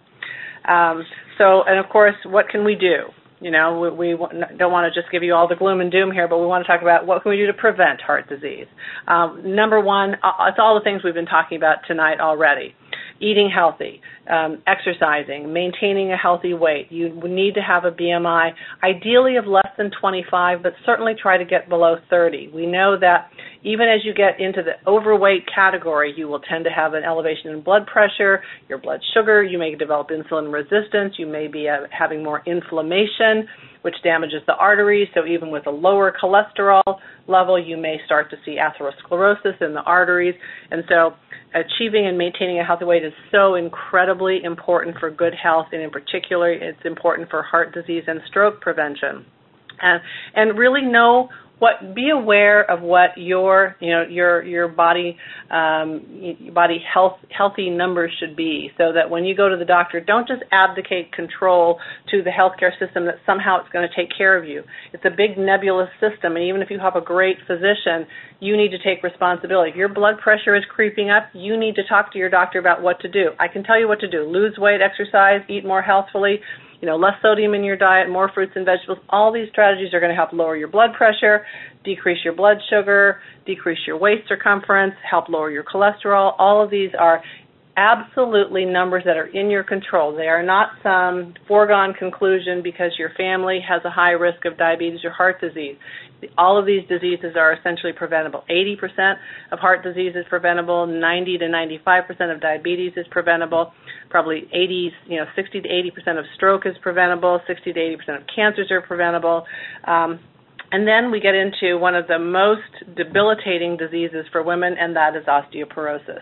Um, so, and of course, what can we do? You know, we, we don't want to just give you all the gloom and doom here, but we want to talk about what can we do to prevent heart disease. Um, number one, it's all the things we've been talking about tonight already. Eating healthy, um, exercising, maintaining a healthy weight. You need to have a B M I, ideally of less than twenty-five, but certainly try to get below thirty. We know that even as you get into the overweight category, you will tend to have an elevation in blood pressure, your blood sugar, you may develop insulin resistance, you may be uh, having more inflammation, which damages the arteries. So even with a lower cholesterol level, you may start to see atherosclerosis in the arteries. And so achieving and maintaining a healthy weight is so incredibly important for good health, and in particular, it's important for heart disease and stroke prevention. And, and really know what, be aware of what your, you know, your your body um, body health healthy numbers should be, so that when you go to the doctor, don't just abdicate control to the healthcare system that somehow it's going to take care of you. It's a big nebulous system, and even if you have a great physician, you need to take responsibility. If your blood pressure is creeping up, you need to talk to your doctor about what to do. I can tell you what to do: lose weight, exercise, eat more healthfully. You know, less sodium in your diet, more fruits and vegetables. All these strategies are going to help lower your blood pressure, decrease your blood sugar, decrease your waist circumference, help lower your cholesterol. All of these are absolutely numbers that are in your control. They are not some foregone conclusion because your family has a high risk of diabetes or heart disease. All of these diseases are essentially preventable. eighty percent of heart disease is preventable. ninety to ninety-five percent of diabetes is preventable. Probably eighty, you know, sixty to eighty percent of stroke is preventable. sixty to eighty percent of cancers are preventable. Um, And then we get into one of the most debilitating diseases for women, and that is osteoporosis.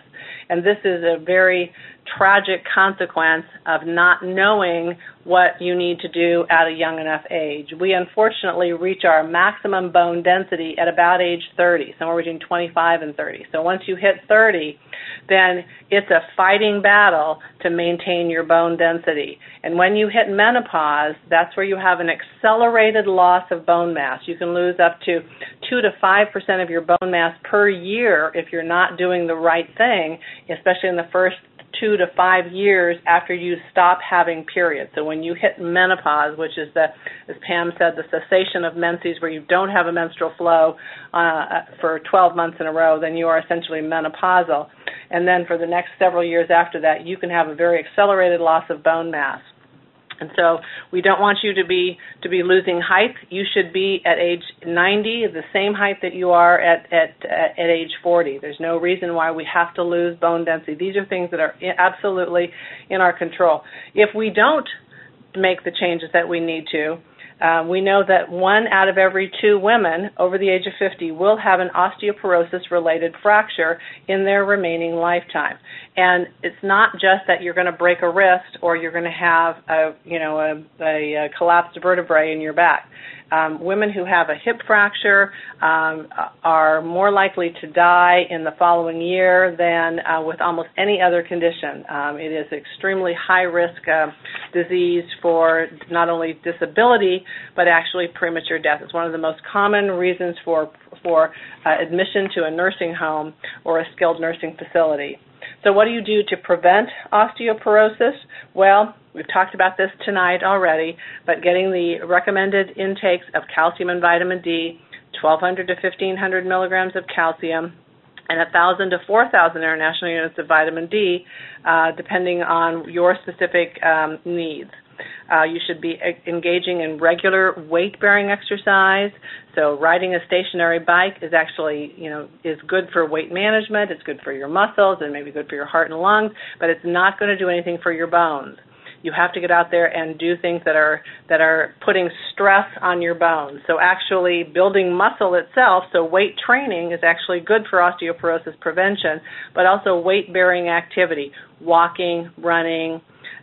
And this is a very tragic consequence of not knowing what you need to do at a young enough age. We unfortunately reach our maximum bone density at about age thirty, somewhere between twenty-five and thirty. So once you hit thirty, then it's a fighting battle to maintain your bone density. And when you hit menopause, that's where you have an accelerated loss of bone mass. You can lose up to two to five percent of your bone mass per year if you're not doing the right thing, especially in the first two to five years after you stop having periods. So when you hit menopause, which is the, as Pam said, the cessation of menses, where you don't have a menstrual flow uh, for twelve months in a row, then you are essentially menopausal. And then for the next several years after that, you can have a very accelerated loss of bone mass. And so we don't want you to be to be losing height. You should be at age ninety the same height that you are at at at age forty. There's no reason why we have to lose bone density. These are things that are absolutely in our control. If we don't make the changes that we need to, Um, we know that one out of every two women over the age of fifty will have an osteoporosis-related fracture in their remaining lifetime. And it's not just that you're going to break a wrist or you're going to have a, you know, a, a, a collapsed vertebrae in your back. Um, women who have a hip fracture um, are more likely to die in the following year than uh, with almost any other condition. Um, it is extremely high-risk uh, disease for not only disability, but actually premature death. It's one of the most common reasons for, for uh, admission to a nursing home or a skilled nursing facility. So what do you do to prevent osteoporosis? Well, we've talked about this tonight already, but getting the recommended intakes of calcium and vitamin D, twelve hundred to fifteen hundred milligrams of calcium, and one thousand to four thousand international units of vitamin D, uh, depending on your specific um, needs. Uh, you should be engaging in regular weight-bearing exercise. So riding a stationary bike is actually, you know, is good for weight management. It's good for your muscles and maybe good for your heart and lungs, but it's not going to do anything for your bones. You have to get out there and do things that are that are putting stress on your bones. So actually building muscle itself, so weight training is actually good for osteoporosis prevention, but also weight-bearing activity, walking, running,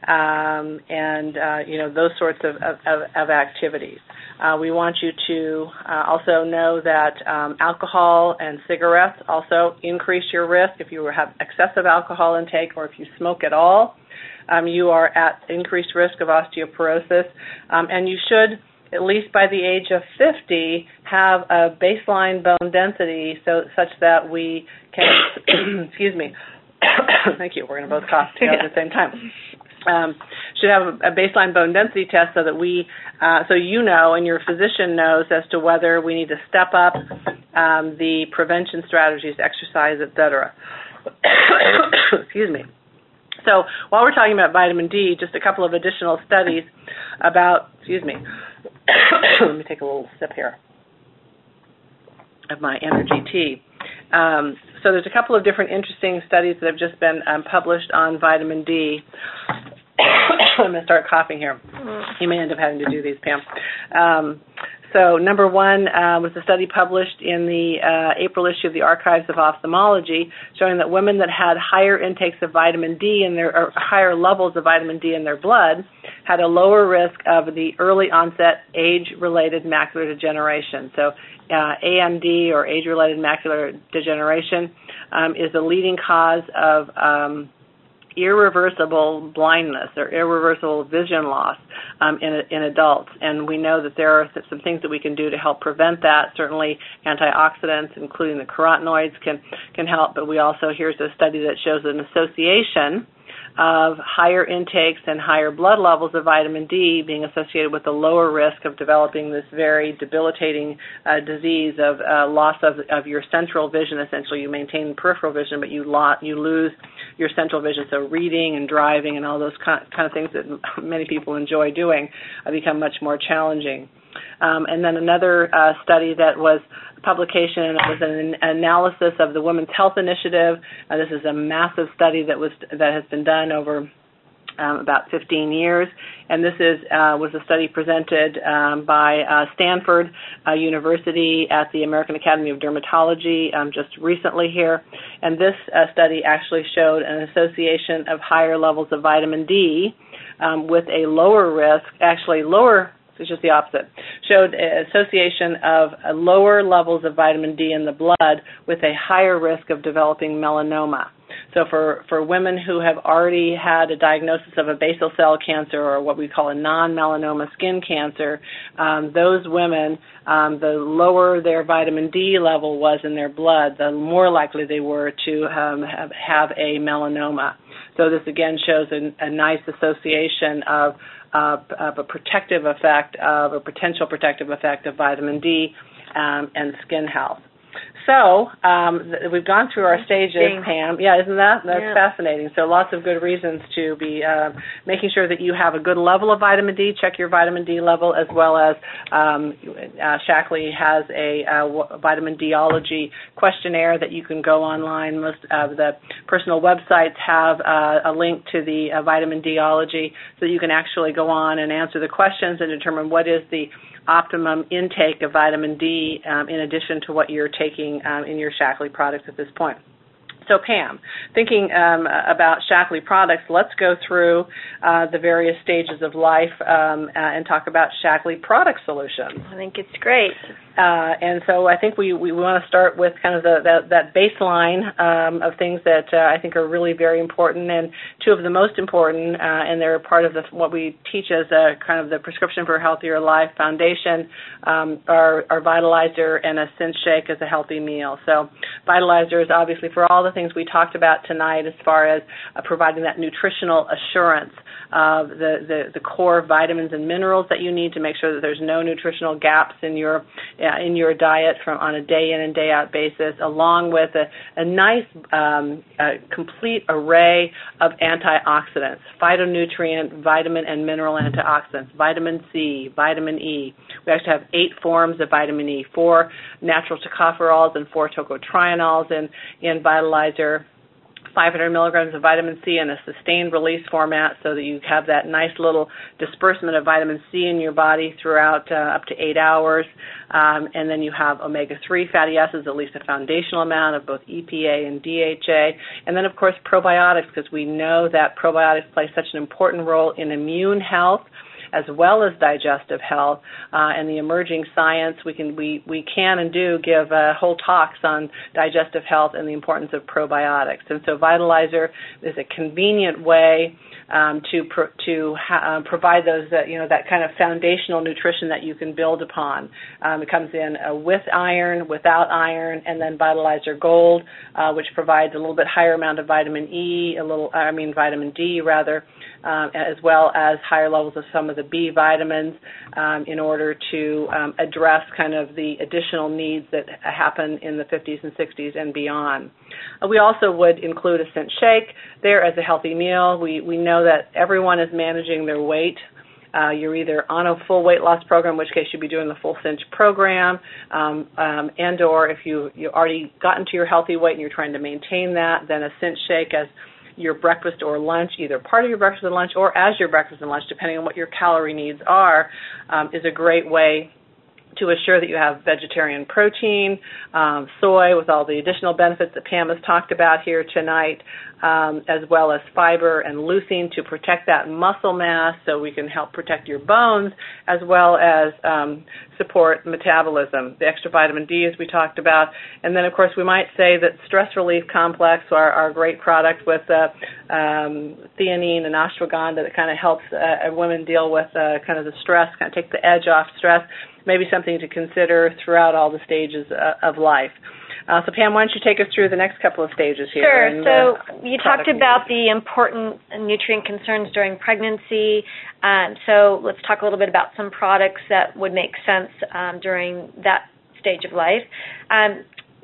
um, and, uh, you know, those sorts of, of, of activities. Uh, we want you to uh, also know that um, alcohol and cigarettes also increase your risk. If you have excessive alcohol intake or if you smoke at all, um, you are at increased risk of osteoporosis. Um, and you should, at least by the age of fifty, have a baseline bone density so such that we can, excuse me, thank you, we're going to both cough together at the same time. Um, should have a, a baseline bone density test so that we, uh, so you know and your physician knows as to whether we need to step up um, the prevention strategies, exercise, et cetera. Excuse me. So while we're talking about vitamin D, just a couple of additional studies about, excuse me, let me take a little sip here of my energy tea. Um, so there's a couple of different interesting studies that have just been um, published on vitamin D. I'm going to start coughing here. You may end up having to do these, Pam. Um, so number one uh, was a study published in the uh, April issue of the Archives of Ophthalmology showing that women that had higher intakes of vitamin D in their, or higher levels of vitamin D in their blood had a lower risk of the early onset age-related macular degeneration. So uh, A M D, or age-related macular degeneration, um, is the leading cause of um, irreversible blindness or irreversible vision loss um, in, in adults. And we know that there are some things that we can do to help prevent that. Certainly antioxidants, including the carotenoids, can, can help, but we also, here's a study that shows an association of higher intakes and higher blood levels of vitamin D being associated with a lower risk of developing this very debilitating uh, disease of uh, loss of, of your central vision. Essentially, you maintain peripheral vision, but you, lo- you lose your central vision. So reading and driving and all those kind of things that many people enjoy doing uh, become much more challenging. Um, and then another uh, study that was a publication was an analysis of the Women's Health Initiative. Uh, this is a massive study that was that has been done over um, about fifteen years. And this is uh, was a study presented um, by uh, Stanford uh, University at the American Academy of Dermatology um, just recently here. And this uh, study actually showed an association of higher levels of vitamin D um, with a lower risk, actually lower, it's just the opposite, showed an association of uh, lower levels of vitamin D in the blood with a higher risk of developing melanoma. So for, for women who have already had a diagnosis of a basal cell cancer or what we call a non-melanoma skin cancer, um, those women, um, the lower their vitamin D level was in their blood, the more likely they were to um, have, have a melanoma. So this again shows a, a nice association of, uh, of a protective effect, of a potential protective effect of vitamin D um, and skin health. So um, th- we've gone through our stages, Pam. Yeah, isn't that? That's yeah. fascinating. So lots of good reasons to be uh, making sure that you have a good level of vitamin D. Check your vitamin D level, as well as um, uh, Shaklee has a uh, vitamin D-ology questionnaire that you can go online. Most of the personal websites have uh, a link to the uh, vitamin D-ology, so you can actually go on and answer the questions and determine what is the optimum intake of vitamin D um, in addition to what you're taking um, in your Shaklee products at this point. So Pam, thinking um, about Shaklee products, let's go through uh, the various stages of life um, uh, and talk about Shaklee product solutions. I think it's great. Uh, and so I think we, we want to start with kind of the, the, that baseline um, of things that uh, I think are really very important, and two of the most important, uh, and they're part of the, what we teach as a kind of the Prescription for a Healthier Life Foundation, um, are, are Vitalizer and a Cinch Shake as a healthy meal. So Vitalizer is obviously for all the things we talked about tonight as far as uh, providing that nutritional assurance of the, the, the core vitamins and minerals that you need to make sure that there's no nutritional gaps in your uh, in your diet from on a day in and day out basis, along with a, a nice um, a complete array of antioxidants, phytonutrient, vitamin and mineral antioxidants, vitamin C, vitamin E. We actually have eight forms of vitamin E, four natural tocopherols and four tocotrienols in, in Vitalizer, five hundred milligrams of vitamin C in a sustained release format so that you have that nice little disbursement of vitamin C in your body throughout uh, up to eight hours. Um, and then you have omega three fatty acids, at least a foundational amount of both E P A and D H A. And then, of course, probiotics, because we know that probiotics play such an important role in immune health as well as digestive health, uh, and the emerging science. We can we, we can and do give uh, whole talks on digestive health and the importance of probiotics. And so Vitalizer is a convenient way um, to pro- to ha- uh, provide those uh, you know that kind of foundational nutrition that you can build upon. Um, it comes in uh, with iron, without iron, and then Vitalizer Gold, uh, which provides a little bit higher amount of vitamin E, a little I mean vitamin D rather. Um, as well as higher levels of some of the B vitamins um, in order to um, address kind of the additional needs that happen in the fifties and sixties and beyond. Uh, we also would include a Cinch Shake there as a healthy meal. We, we know that everyone is managing their weight. Uh, you're either on a full weight loss program, in which case you'd be doing the full Cinch program, um, um, and or if you, you already gotten to your healthy weight and you're trying to maintain that, then a Cinch Shake as your breakfast or lunch, either part of your breakfast and lunch or as your breakfast and lunch, depending on what your calorie needs are, um, is a great way to assure that you have vegetarian protein, um, soy with all the additional benefits that Pam has talked about here tonight, um, as well as fiber and leucine to protect that muscle mass so we can help protect your bones, as well as um, support metabolism, the extra vitamin D as we talked about. And then, of course, we might say that Stress Relief Complex, our, our great product with uh, um, theanine and ashwagandha that kind of helps uh, women deal with uh, kind of the stress, kind of take the edge off stress, maybe something to consider throughout all the stages uh, of life. Uh, so, Pam, why don't you take us through the next couple of stages here? Sure. And, so uh, you talked about the important nutrient concerns during pregnancy. Um, so let's talk a little bit about some products that would make sense um, during that stage of life. Um,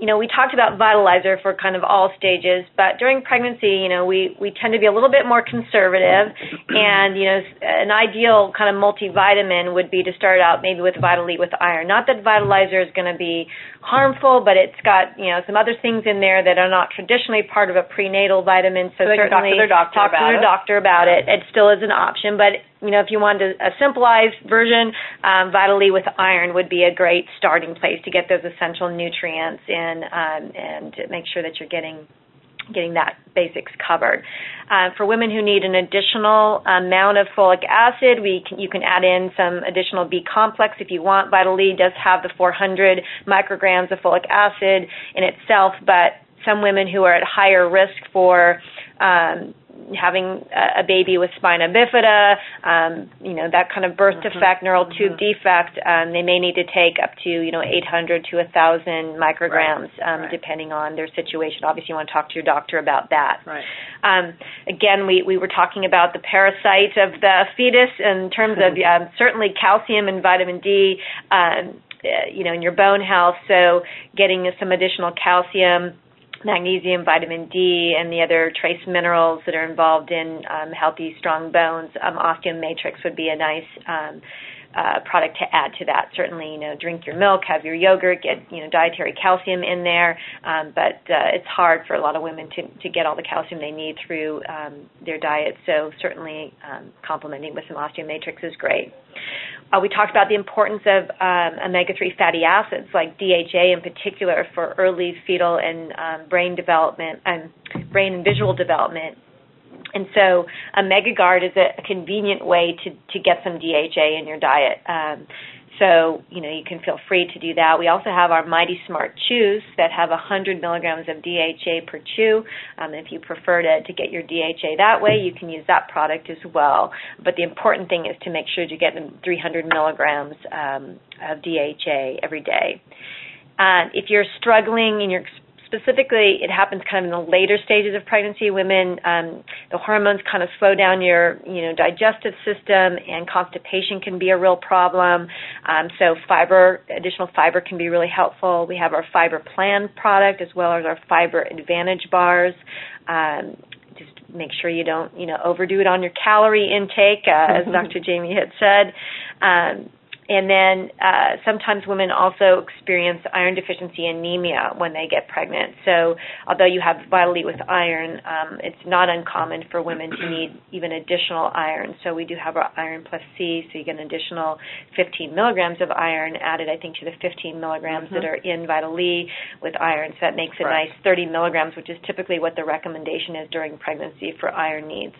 you know, we talked about Vitalizer for kind of all stages, but during pregnancy, you know, we, we tend to be a little bit more conservative, and, you know, an ideal kind of multivitamin would be to start out maybe with Vitalite with iron. Not that Vitalizer is going to be harmful, but it's got, you know, some other things in there that are not traditionally part of a prenatal vitamin, so, so certainly talk to their doctor talk about to their it. doctor about it. It still is an option, but you know, if you wanted a, a simplified version, um, Vitalite with iron would be a great starting place to get those essential nutrients in, um, and to make sure that you're getting getting that basics covered. Uh, for women who need an additional amount of folic acid, we can, you can add in some additional B complex if you want. Vitalite does have the four hundred micrograms of folic acid in itself, but some women who are at higher risk for um, having a baby with spina bifida, um, you know, that kind of birth mm-hmm. defect, neural tube mm-hmm. defect, um, they may need to take up to, you know, eight hundred to one thousand micrograms, right. Um, right. depending on their situation. Obviously, you want to talk to your doctor about that. Right. Um, again, we, we were talking about the parasite of the fetus in terms of um, certainly calcium and vitamin D, um, you know, in your bone health, so getting some additional calcium, magnesium, vitamin D, and the other trace minerals that are involved in um, healthy, strong bones. Um, Osteomatrix would be a nice um, uh, product to add to that. Certainly, you know, drink your milk, have your yogurt, get, you know, dietary calcium in there. Um, but uh, it's hard for a lot of women to, to get all the calcium they need through um, their diet. So certainly um, complementing with some Osteomatrix is great. Uh, we talked about the importance of um, omega three fatty acids, like D H A in particular, for early fetal and um, brain development, and brain and visual development. And so OmegaGuard is a, a convenient way to, to get some D H A in your diet. Um, so, you know, you can feel free to do that. We also have our Mighty Smart Chews that have one hundred milligrams of D H A per chew. Um, if you prefer to, to get your D H A that way, you can use that product as well. But the important thing is to make sure you get three hundred milligrams um, of D H A every day. Uh, if you're struggling and you're Specifically, it happens kind of in the later stages of pregnancy. Women, um, the hormones kind of slow down your, you know, digestive system, and constipation can be a real problem. Um, so fiber, additional fiber can be really helpful. We have our Fiber Plan product as well as our Fiber Advantage bars. Um, just make sure you don't, you know, overdo it on your calorie intake, uh, as Doctor Jamie had said. Um, And then uh, sometimes women also experience iron deficiency anemia when they get pregnant. So although you have Vitalite with iron, um, it's not uncommon for women to need even additional iron. So we do have our Iron Plus C, so you get an additional fifteen milligrams of iron added, I think, to the fifteen milligrams mm-hmm. that are in Vitalite with iron. So that makes a right. nice thirty milligrams, which is typically what the recommendation is during pregnancy for iron needs.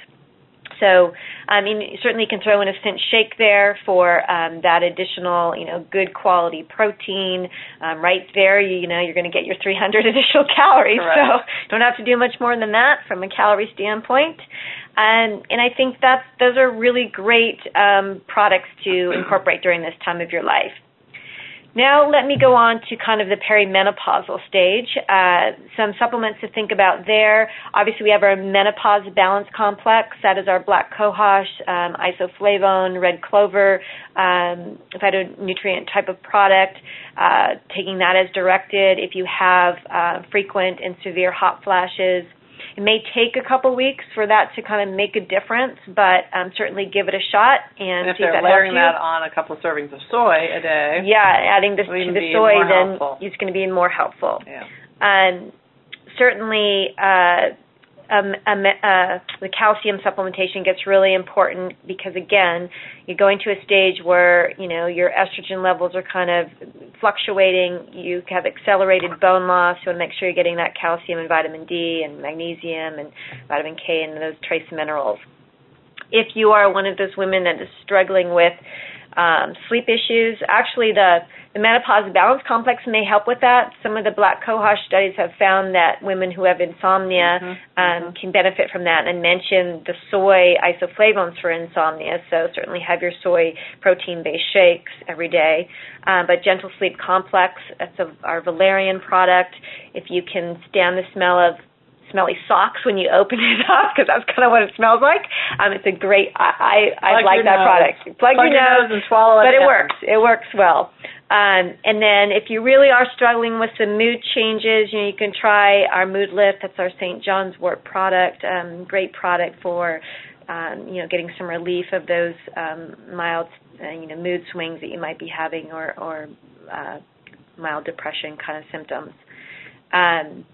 So, I mean, you certainly can throw in a Cinch shake there for um, that additional, you know, good quality protein. Um, right there, you, you know, you're going to get your three hundred additional calories. Correct. So don't have to do much more than that from a calorie standpoint. And, and I think that's, those are really great um, products to incorporate during this time of your life. Now let me go on to kind of the perimenopausal stage. Uh, some supplements to think about there. Obviously, we have our Menopause Balance Complex. That is our black cohosh, um, isoflavone, red clover, um, phytonutrient type of product. Uh, taking that as directed. If you have uh, frequent and severe hot flashes, it may take a couple weeks for that to kind of make a difference, but um, certainly give it a shot and, and if see if they're that layering helps you. that on a couple of servings of soy a day. Yeah, adding this to the soy, then helpful. It's going to be more helpful. Yeah. Um, certainly, uh, um, um, uh, the calcium supplementation gets really important because, again, you're going to a stage where, you know, your estrogen levels are kind of fluctuating. You have accelerated bone loss. You want to make sure you're getting that calcium and vitamin D and magnesium and vitamin K and those trace minerals. If you are one of those women that is struggling with um, sleep issues, actually the The Menopause Balance Complex may help with that. Some of the black cohosh studies have found that women who have insomnia mm-hmm. Um, mm-hmm. can benefit from that. And mentioned the soy isoflavones for insomnia, so certainly have your soy protein-based shakes every day. Um, but Gentle Sleep Complex, that's a, our valerian product. If you can stand the smell of smelly socks when you open it up, because that's kind of what it smells like. Um, it's a great, I, I, I like that nose. product. Plug, Plug your, your nose, nose and swallow it. But it down. works. It works well. Um, and then if you really are struggling with some mood changes, you know, you can try our Mood Lift. That's our Saint John's wort product. Um, great product for, um, you know, getting some relief of those um, mild, uh, you know, mood swings that you might be having, or, or uh, mild depression kind of symptoms. Um,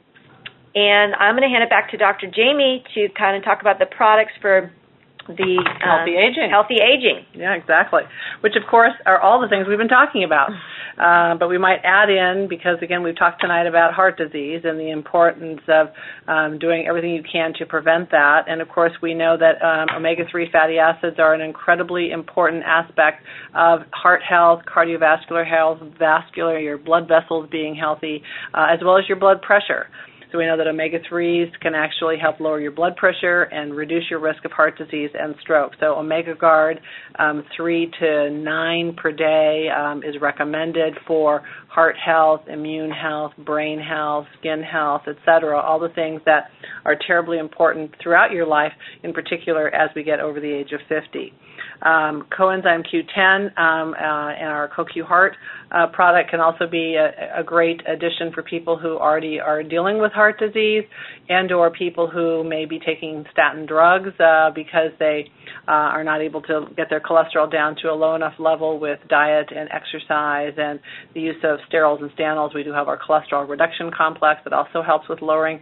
and I'm going to hand it back to Doctor Jamie to kind of talk about the products for the um, healthy aging. Healthy aging. Yeah, exactly. Which, of course, are all the things we've been talking about. Uh, but we might add in, because, again, we've talked tonight about heart disease and the importance of um, doing everything you can to prevent that. And, of course, we know that um, omega three fatty acids are an incredibly important aspect of heart health, cardiovascular health, vascular, your blood vessels being healthy, uh, as well as your blood pressure. So we know that omega threes can actually help lower your blood pressure and reduce your risk of heart disease and stroke. So Omega Guard, um, three to nine per day um, is recommended for heart health, immune health, brain health, skin health, et cetera, all the things that are terribly important throughout your life, in particular as we get over the age of fifty. Um, Coenzyme Q ten um, uh, and our CoQ Heart uh, product can also be a, a great addition for people who already are dealing with heart disease, and or people who may be taking statin drugs uh, because they uh, are not able to get their cholesterol down to a low enough level with diet and exercise and the use of sterols and stanols. We do have our cholesterol reduction complex that also helps with lowering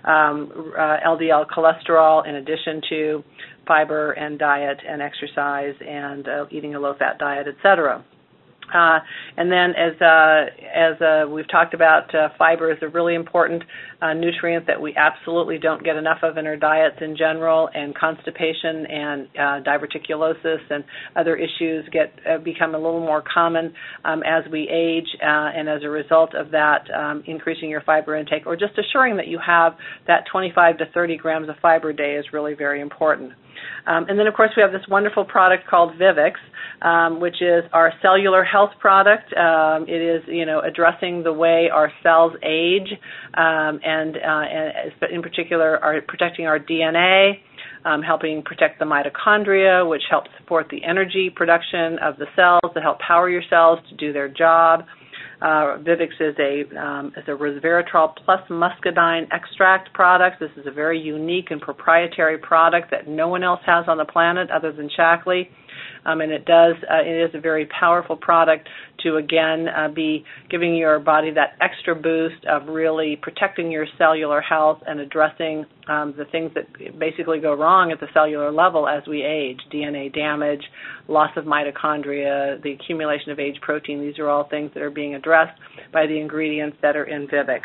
um, uh, L D L cholesterol, in addition to fiber and diet and exercise and uh, eating a low-fat diet, et cetera. Uh, and then, as uh, as uh, we've talked about, uh, fiber is a really important uh, nutrient that we absolutely don't get enough of in our diets in general, and constipation and uh, diverticulosis and other issues get uh, become a little more common um, as we age, uh, and as a result of that, um, increasing your fiber intake, or just assuring that you have that twenty-five to thirty grams of fiber a day is really very important. Um, and then, of course, we have this wonderful product called Vivix, um, which is our cellular health product. Um, it is, you know, addressing the way our cells age, um, and, uh, and in particular, are protecting our D N A, um, helping protect the mitochondria, which helps support the energy production of the cells to help power your cells to do their job. Uh, Vivix is a um, is a resveratrol plus muscadine extract product. This is a very unique and proprietary product that no one else has on the planet other than Shaklee. Um, and it does, uh, it is a very powerful product to, again, uh, be giving your body that extra boost of really protecting your cellular health and addressing um, the things that basically go wrong at the cellular level as we age: D N A damage, loss of mitochondria, the accumulation of age protein. These are all things that are being addressed by the ingredients that are in Vivix.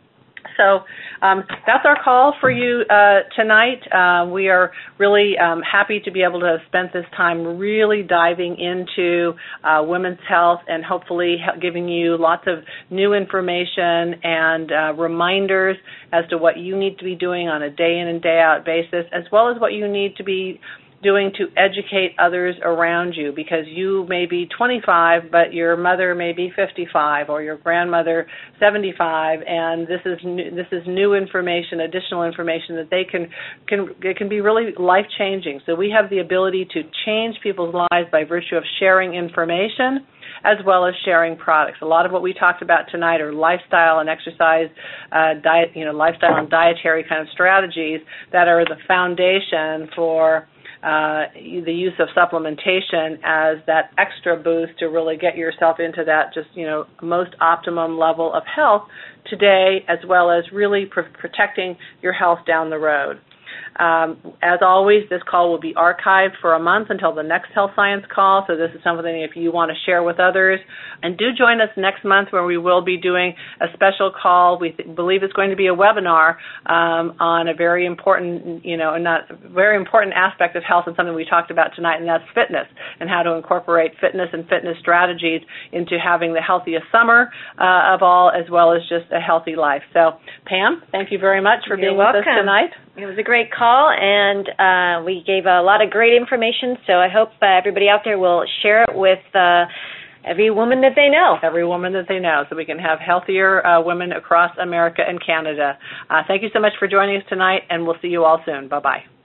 So um, that's our call for you uh, tonight. Uh, we are really um, happy to be able to have spent this time really diving into uh, women's health, and hopefully giving you lots of new information and uh, reminders as to what you need to be doing on a day in and day out basis, as well as what you need to be doing to educate others around you, because you may be twenty-five, but your mother may be fifty-five, or your grandmother seventy-five, and this is new, this is new information, additional information that they can can it can be really life-changing. So we have the ability to change people's lives by virtue of sharing information, as well as sharing products. A lot of what we talked about tonight are lifestyle and exercise, uh, diet, you know, lifestyle and dietary kind of strategies that are the foundation for Uh, the use of supplementation as that extra boost to really get yourself into that just, you know, most optimum level of health today, as well as really pr- protecting your health down the road. Um, as always, this call will be archived for a month until the next Health Science call, so this is something if you want to share with others. And do join us next month, where we will be doing a special call. We th- believe it's going to be a webinar um, on a very important, you know, not very important aspect of health, and something we talked about tonight, and that's fitness, and how to incorporate fitness and fitness strategies into having the healthiest summer uh, of all, as well as just a healthy life. So, Pam, thank you very much for You're being welcome. with us tonight. It was a great call, and uh, we gave a lot of great information, so I hope uh, everybody out there will share it with uh, every woman that they know. Every woman that they know, so we can have healthier uh, women across America and Canada. Uh, thank you so much for joining us tonight, and we'll see you all soon. Bye-bye.